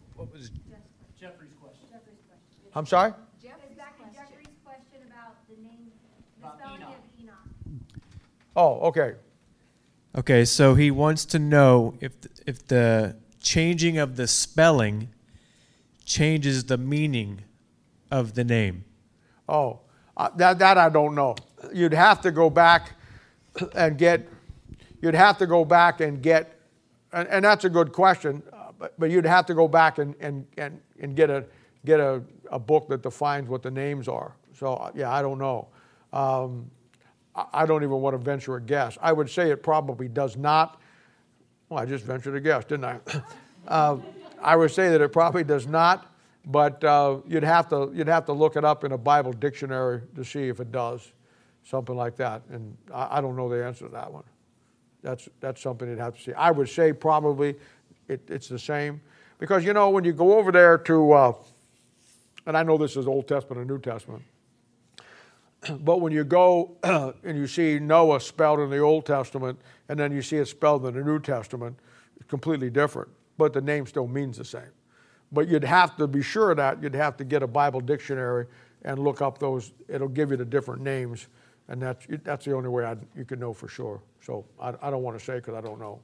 I'm sorry? Jeff is back to Jeffrey's question about the name, the spelling of Enoch. Oh, okay. okay, so he wants to know if if the changing of the spelling changes the meaning of the name. Oh, uh, that, that I don't know. You'd have to go back and get, you'd have to go back and get, and, and that's a good question, uh, but, but you'd have to go back and, and, and, and get, a, get a, a book that defines what the names are. So, uh, yeah, I don't know. Um, I, I don't even want to venture a guess. I would say it probably does not. Well, I just ventured a guess, didn't I? uh, I would say that it probably does not. But uh, you'd have to you'd have to look it up in a Bible dictionary to see if it does, something like that. And I, I don't know the answer to that one. That's, that's something you'd have to see. I would say probably it, it's the same. Because, you know, when you go over there to, uh, and I know this is Old Testament and New Testament, but when you go and you see Noah spelled in the Old Testament and then you see it spelled in the New Testament, it's completely different. But the name still means the same. But you'd have to be sure of that. You'd have to get a Bible dictionary and look up those. It'll give you the different names. And that's, that's the only way I'd, you can know for sure. So I, I don't want to say because I don't know.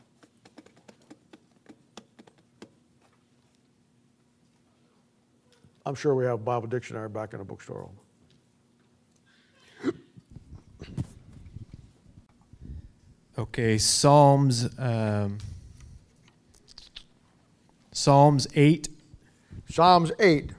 I'm sure we have a Bible dictionary back in the bookstore. Okay, Psalms, um, Psalms eight. Psalms eight.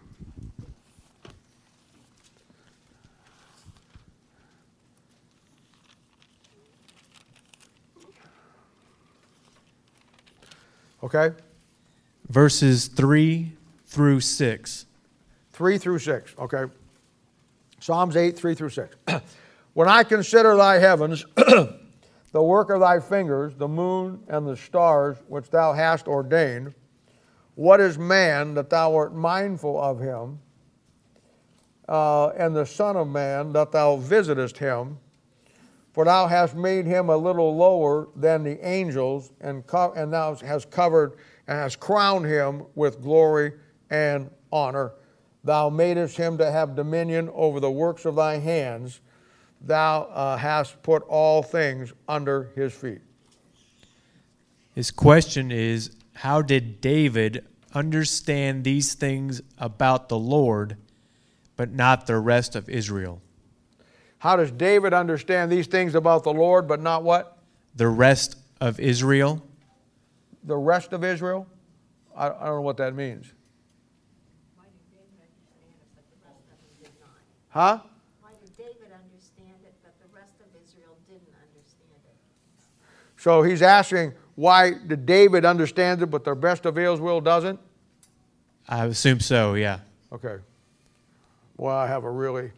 Okay? Verses three through six. three through six, okay? Psalms eight, three through six. When I consider thy heavens, the work of thy fingers, the moon and the stars which thou hast ordained, what is man that thou art mindful of him, uh, and the Son of Man that thou visitest him? For thou hast made him a little lower than the angels, and, co- and thou hast covered and hast crowned him with glory and honor. Thou madest him to have dominion over the works of thy hands. Thou uh, hast put all things under his feet. His question is, how did David understand these things about the Lord, but not the rest of Israel? How does David understand these things about the Lord, but not what? The rest of Israel? The rest of Israel? I, I don't know what that means. Why did David understand it, but the rest of them did not? Huh? Why did David understand it, but the rest of Israel didn't understand it? So he's asking, why did David understand it, but the rest of Israel doesn't? I assume so, yeah. Okay. Well, I have a really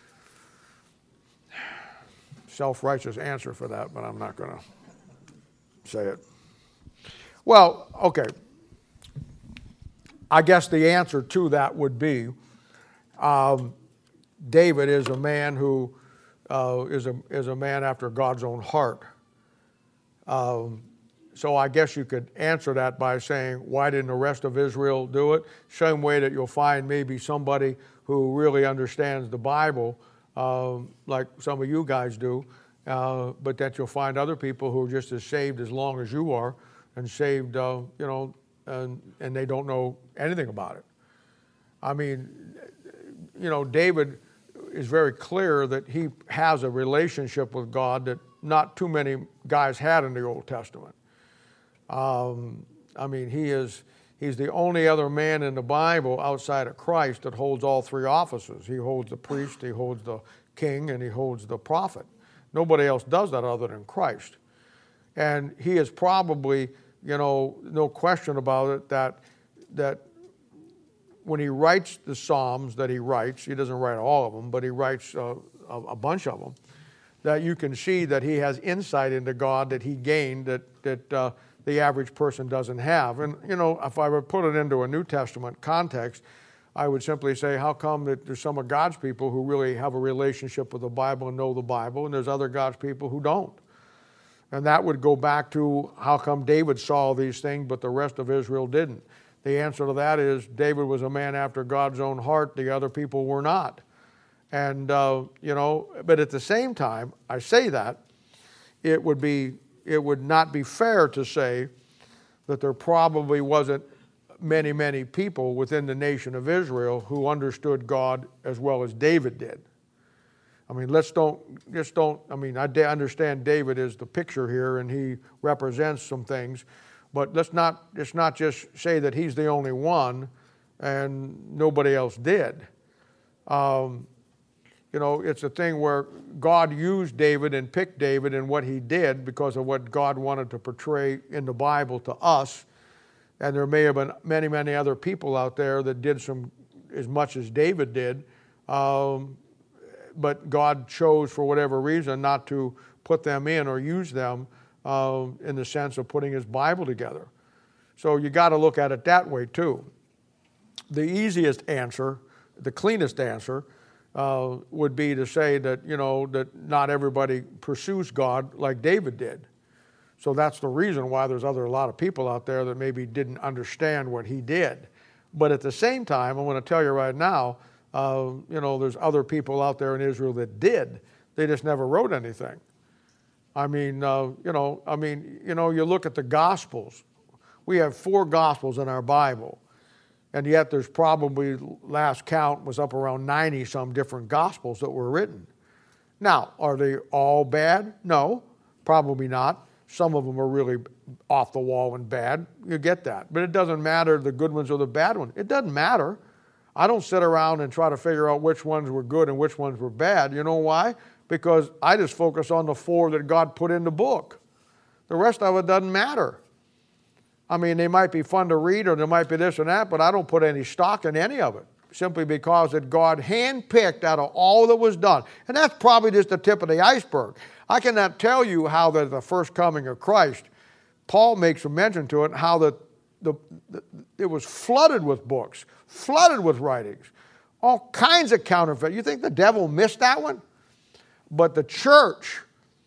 self-righteous answer for that, but I'm not going to say it. Well, okay. I guess the answer to that would be um, David is a man who uh, is a is a man after God's own heart. Um, so I guess you could answer that by saying, why didn't the rest of Israel do it? Same way that you'll find maybe somebody who really understands the Bible, um, like some of you guys do, uh, but that you'll find other people who are just as saved as long as you are, and saved, uh, you know, and, and they don't know anything about it. I mean, you know, David is very clear that he has a relationship with God that not too many guys had in the Old Testament. Um, I mean, he is he's the only other man in the Bible outside of Christ that holds all three offices. He holds the priest, he holds the king, and he holds the prophet. Nobody else does that other than Christ. And he is probably, you know, no question about it, that that when he writes the Psalms that he writes, he doesn't write all of them, but he writes uh, a, a bunch of them, that you can see that he has insight into God that he gained that that uh, the average person doesn't have. And, you know, if I would put it into a New Testament context, I would simply say, how come that there's some of God's people who really have a relationship with the Bible and know the Bible, and there's other God's people who don't? And that would go back to how come David saw these things, but the rest of Israel didn't. The answer to that is David was a man after God's own heart. The other people were not. And, uh, you know, but at the same time, I say that, it would be, it would not be fair to say that there probably wasn't many, many people within the nation of Israel who understood God as well as David did. I mean, let's don't, just don't, I mean, I understand David is the picture here and he represents some things, but let's not, let's not just say that he's the only one and nobody else did. Um, you know, it's a thing where God used David and picked David and what he did because of what God wanted to portray in the Bible to us. And there may have been many, many other people out there that did some as much as David did. Um, but God chose, for whatever reason, not to put them in or use them uh, in the sense of putting his Bible together. So you got to look at it that way too. The easiest answer, the cleanest answer, uh, would be to say that, you know, that not everybody pursues God like David did. So that's the reason why there's other a lot of people out there that maybe didn't understand what he did. But at the same time, I want to tell you right now, uh, you know, there's other people out there in Israel that did. They just never wrote anything. I mean, uh, you know, I mean, you know, you look at the Gospels. We have four Gospels in our Bible, and yet there's probably, last count was up around ninety some different Gospels that were written. Now, are they all bad? No, probably not. Some of them are really off the wall and bad. You get that. But it doesn't matter the good ones or the bad ones. It doesn't matter. I don't sit around and try to figure out which ones were good and which ones were bad. You know why? Because I just focus on the four that God put in the book. The rest of it doesn't matter. I mean, they might be fun to read or there might be this and that, but I don't put any stock in any of it, simply because that God handpicked out of all that was done. And that's probably just the tip of the iceberg. I cannot tell you how that the first coming of Christ, Paul makes a mention to it, how that the, the, it was flooded with books, flooded with writings, all kinds of counterfeit. You think the devil missed that one? But the church,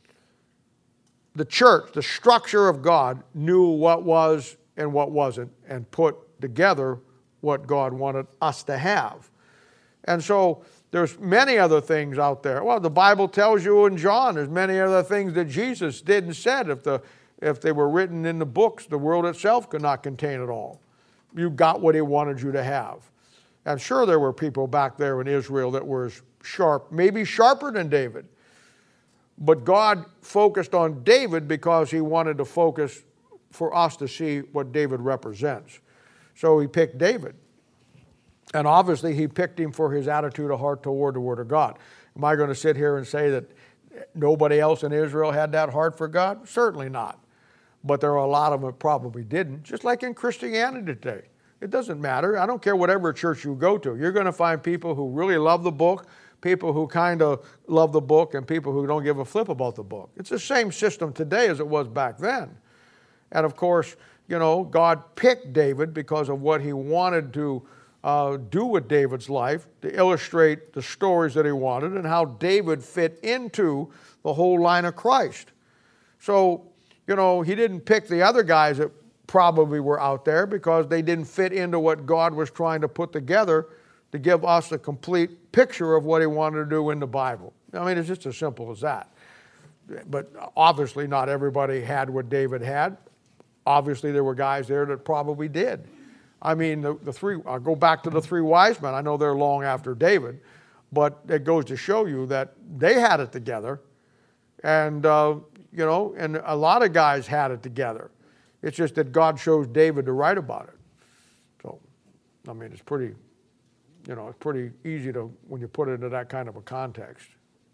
the church, the structure of God, knew what was and what wasn't and put together what God wanted us to have. And so there's many other things out there. Well, the Bible tells you in John there's many other things that Jesus did and said. If, the, if they were written in the books, the world itself could not contain it all. You got what he wanted you to have. I'm sure there were people back there in Israel that were sharp, maybe sharper than David. But God focused on David because he wanted to focus for us to see what David represents. So he picked David. And obviously he picked him for his attitude of heart toward the Word of God. Am I going to sit here and say that nobody else in Israel had that heart for God? Certainly not. But there are a lot of them that probably didn't, just like in Christianity today. It doesn't matter. I don't care whatever church you go to. You're going to find people who really love the book, people who kind of love the book, and people who don't give a flip about the book. It's the same system today as it was back then. And of course, you know, God picked David because of what he wanted to uh, do with David's life, to illustrate the stories that he wanted and how David fit into the whole line of Christ. So, you know, he didn't pick the other guys that probably were out there because they didn't fit into what God was trying to put together to give us a complete picture of what he wanted to do in the Bible. I mean, it's just as simple as that. But obviously not everybody had what David had. Obviously there were guys there that probably did. I mean, the, the three, I'll go back to the three wise men. I know they're long after David, but it goes to show you that they had it together. And, uh, you know, and a lot of guys had it together. It's just that God chose David to write about it. So, I mean, it's pretty, you know, it's pretty easy to, when you put it into that kind of a context.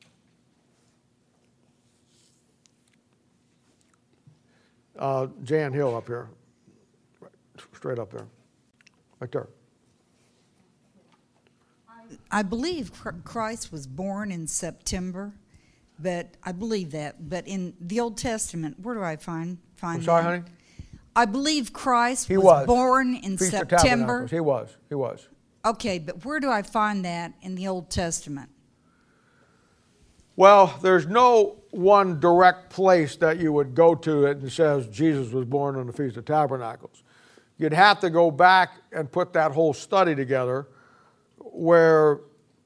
Uh, Jan Hill up here, right, straight up there, right there. I believe Christ was born in September, but I believe that. But in the Old Testament, where do I find find I'm sorry, that? honey? I believe Christ He was, was. born in Feast of September. Tabernacles. He was. He was. Okay, but where do I find that in the Old Testament? Well, there's no one direct place that you would go to it and says Jesus was born on the Feast of Tabernacles. You'd have to go back and put that whole study together where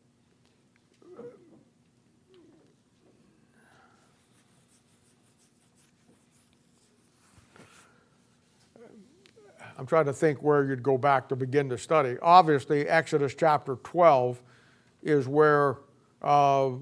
I'm trying to think where you'd go back to begin to study. Obviously, Exodus chapter twelve is where uh,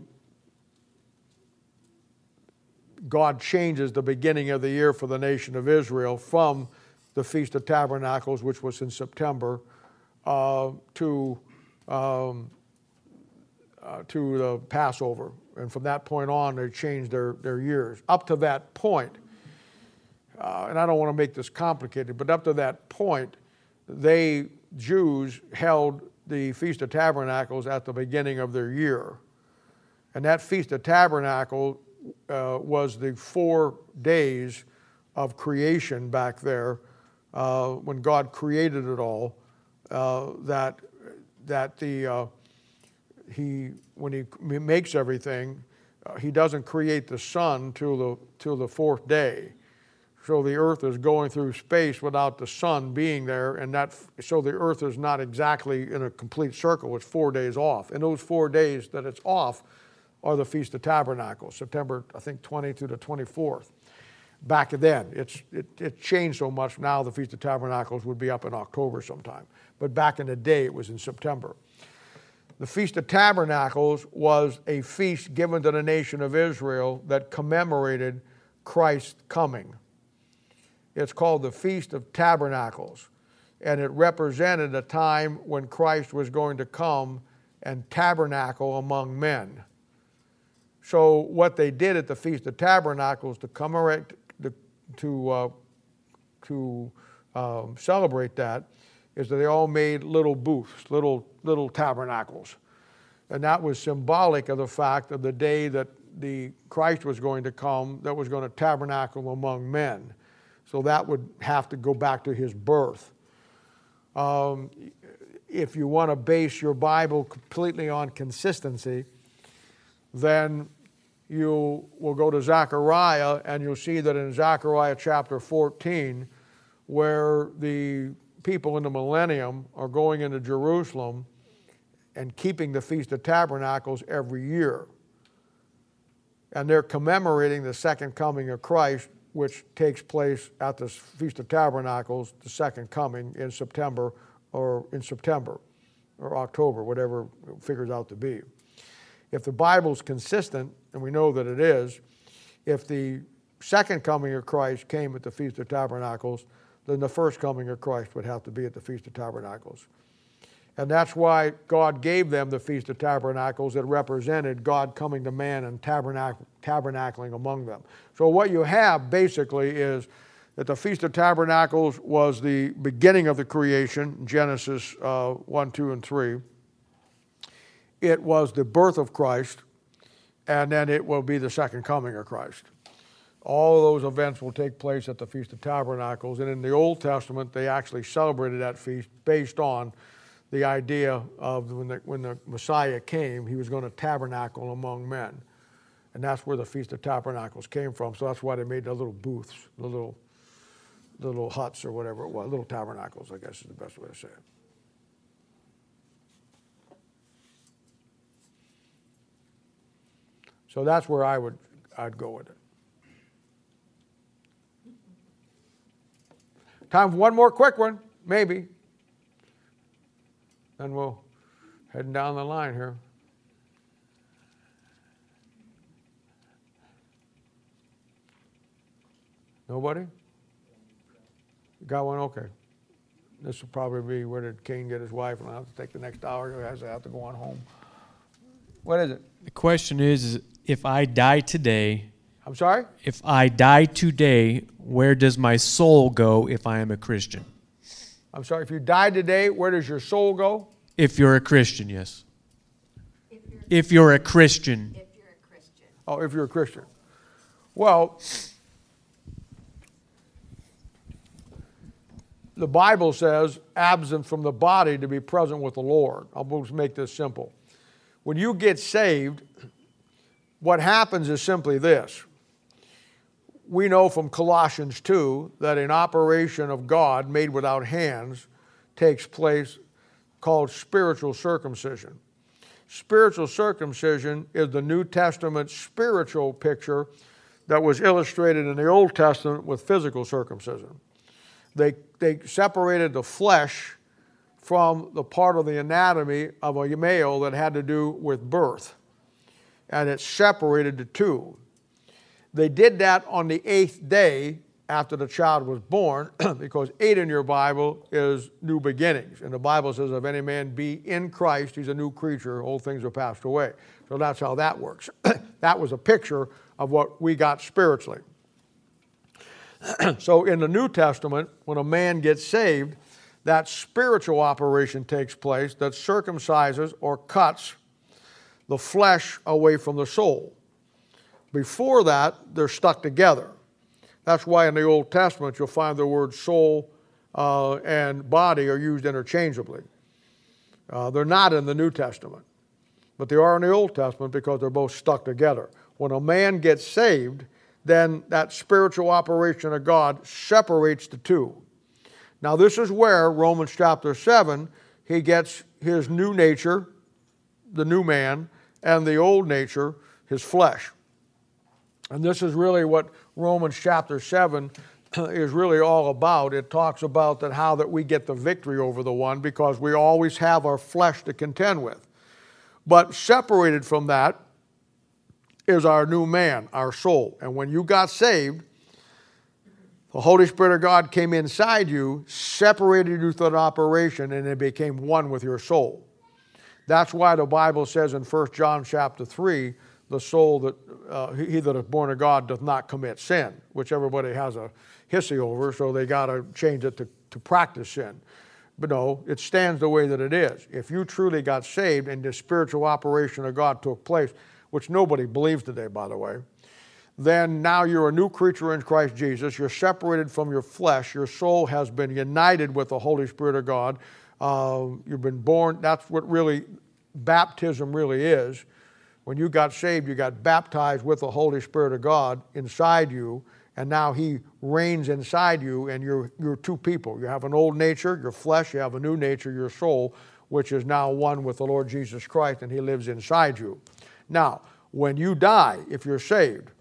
God changes the beginning of the year for the nation of Israel from the Feast of Tabernacles, which was in September, uh, to um, uh, to the Passover. And from that point on, they changed their, their years. Up to that point, uh, and I don't want to make this complicated, but up to that point, they, Jews, held the Feast of Tabernacles at the beginning of their year. And that Feast of Tabernacles uh, was the four days of creation back there, uh, when God created it all, uh, that that the uh, he when he makes everything, uh, he doesn't create the sun till the till the fourth day. So the earth is going through space without the sun being there, and that so the earth is not exactly in a complete circle. It's four days off, and those four days that it's off are the Feast of Tabernacles, September I think twentieth to the twenty-fourth. Back then, it's it, it changed so much. Now the Feast of Tabernacles would be up in October sometime, but back in the day it was in September. The Feast of Tabernacles was a feast given to the nation of Israel that commemorated Christ's coming. It's called the Feast of Tabernacles, and it represented a time when Christ was going to come and tabernacle among men. So what they did at the Feast of Tabernacles to commemorate, to, to, uh, to um, celebrate that, is that they all made little booths, little, little tabernacles. And that was symbolic of the fact of the day that the Christ was going to come, that was going to tabernacle among men. So that would have to go back to his birth. Um, if you want to base your Bible completely on consistency, then you will go to Zechariah, and you'll see that in Zechariah chapter fourteen, where the people in the millennium are going into Jerusalem and keeping the Feast of Tabernacles every year. And they're commemorating the second coming of Christ, which takes place at the Feast of Tabernacles, the second coming in September or in September or October, whatever it figures out to be. If the Bible's consistent, and we know that it is, if the second coming of Christ came at the Feast of Tabernacles, then the first coming of Christ would have to be at the Feast of Tabernacles. And that's why God gave them the Feast of Tabernacles that represented God coming to man and tabernac- tabernacling among them. So what you have basically is that the Feast of Tabernacles was the beginning of the creation, Genesis uh, one, two, and three. It was the birth of Christ, and then it will be the second coming of Christ. All of those events will take place at the Feast of Tabernacles, and in the Old Testament, they actually celebrated that feast based on the idea of when the, when the Messiah came, he was going to tabernacle among men. And that's where the Feast of Tabernacles came from, so that's why they made the little booths, the little, the little huts or whatever it was, little tabernacles, I guess is the best way to say it. So that's where I would I'd go with it. Time for one more quick one, maybe. Then we'll head down the line here. Nobody? Got one? Okay. This will probably be where did Cain get his wife, and I'll have to take the next hour. He has to have to go on home. What is it? The question is, is if I die today, I'm sorry? if I die today, where does my soul go if I am a Christian? I'm sorry, if you die today, where does your soul go? If you're a Christian, yes. If you're, If you're a Christian. if you're a Christian. Oh, if you're a Christian. Well, the Bible says, absent from the body to be present with the Lord. I'll just make this simple. When you get saved, what happens is simply this. We know from Colossians two that an operation of God made without hands takes place called spiritual circumcision. Spiritual circumcision is the New Testament spiritual picture that was illustrated in the Old Testament with physical circumcision. They, they separated the flesh from the part of the anatomy of a male that had to do with birth. And it separated the two. They did that on the eighth day after the child was born, because eight in your Bible is new beginnings. And the Bible says, if any man be in Christ, he's a new creature, old things are passed away. So that's how that works. That was a picture of what we got spiritually. So in the New Testament, when a man gets saved, that spiritual operation takes place that circumcises or cuts the flesh away from the soul. Before that, they're stuck together. That's why in the Old Testament you'll find the word soul uh, and body are used interchangeably. Uh, they're not in the New Testament, but they are in the Old Testament because they're both stuck together. When a man gets saved, then that spiritual operation of God separates the two. Now this is where Romans chapter seven, he gets his new nature, the new man, and the old nature, his flesh. And this is really what Romans chapter seven is really all about. It talks about that how that we get the victory over the one because we always have our flesh to contend with. But separated from that is our new man, our soul. And when you got saved, the Holy Spirit of God came inside you, separated you through an operation, and it became one with your soul. That's why the Bible says in First John chapter three, the soul that, uh, he that is born of God doth not commit sin, which everybody has a hissy over, so they got to change it to, to practice sin. But no, it stands the way that it is. If you truly got saved and the spiritual operation of God took place, which nobody believes today, by the way, then now you're a new creature in Christ Jesus. You're separated from your flesh. Your soul has been united with the Holy Spirit of God. Uh, you've been born. That's what really baptism really is. When you got saved, you got baptized with the Holy Spirit of God inside you, and now he reigns inside you, and you're, you're two people. You have an old nature, your flesh. You have a new nature, your soul, which is now one with the Lord Jesus Christ, and he lives inside you. Now, when you die, if you're saved,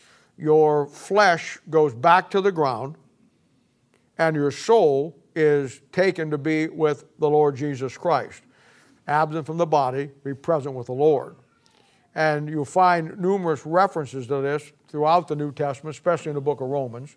your flesh goes back to the ground, and your soul is taken to be with the Lord Jesus Christ. Absent from the body, be present with the Lord. And you'll find numerous references to this throughout the New Testament, especially in the book of Romans.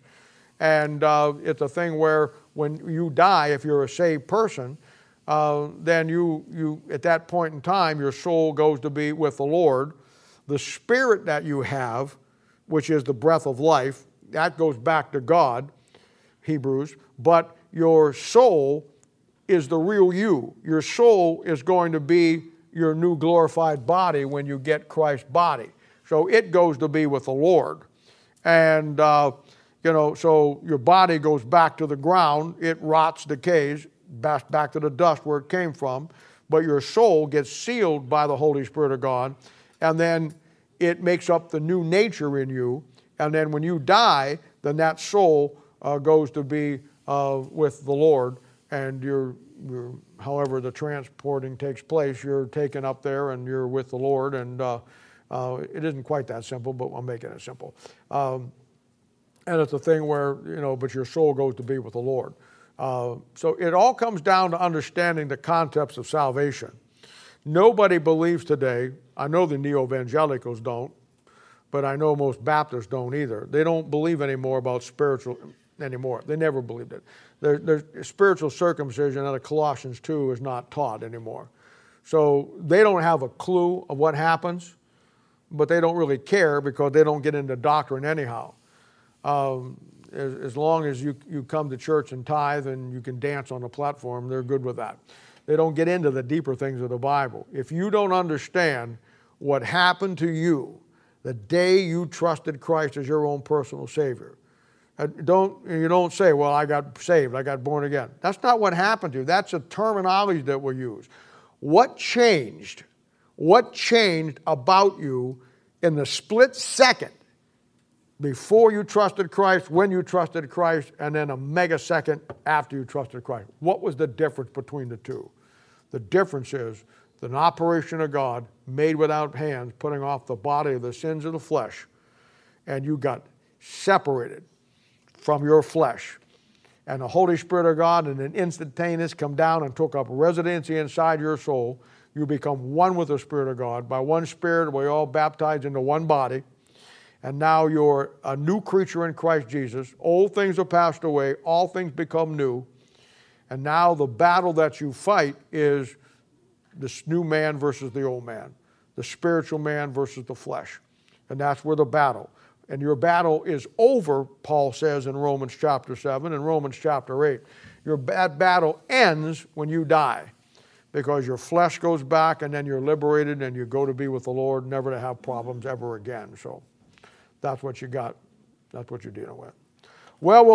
And uh, it's a thing where when you die, if you're a saved person, uh, then you, you, at that point in time, your soul goes to be with the Lord. The spirit that you have, which is the breath of life, that goes back to God, Hebrews. But your soul is the real you. Your soul is going to be your new glorified body when you get Christ's body. So it goes to be with the Lord. And, uh, you know, so your body goes back to the ground. It rots, decays, back, back to the dust where it came from. But your soul gets sealed by the Holy Spirit of God. And then it makes up the new nature in you. And then when you die, then that soul uh, goes to be uh, with the Lord. And you're, you're, however the transporting takes place, you're taken up there and you're with the Lord. And uh, uh, it isn't quite that simple, but I'm making it simple. Um, and it's a thing where, you know, but your soul goes to be with the Lord. Uh, so it all comes down to understanding the concepts of salvation. Nobody believes today, I know the neo-evangelicals don't, but I know most Baptists don't either. They don't believe anymore about spiritual anymore. They never believed it. Their, their spiritual circumcision out of Colossians two is not taught anymore. So they don't have a clue of what happens, but they don't really care because they don't get into doctrine anyhow. Um, as, as long as you, you come to church and tithe and you can dance on the platform, they're good with that. They don't get into the deeper things of the Bible. If you don't understand what happened to you the day you trusted Christ as your own personal Savior, don't, you don't say, well, I got saved, I got born again. That's not what happened to you. That's a terminology that we use. What changed? What changed about you in the split second before you trusted Christ, when you trusted Christ, and then a mega second after you trusted Christ? What was the difference between the two? The difference is an operation of God made without hands, putting off the body of the sins of the flesh, and you got separated from your flesh. And the Holy Spirit of God in an instantaneous come down and took up residency inside your soul. You become one with the Spirit of God. By one Spirit, we all baptized into one body. And now you're a new creature in Christ Jesus. Old things are passed away. All things become new. And now the battle that you fight is this new man versus the old man. The spiritual man versus the flesh. And that's where the battle. And your battle is over, Paul says in Romans chapter seven and Romans chapter eight. Your bad battle ends when you die, because your flesh goes back and then you're liberated and you go to be with the Lord, never to have problems ever again. So That's what you got. That's what you're dealing with. Well, we'll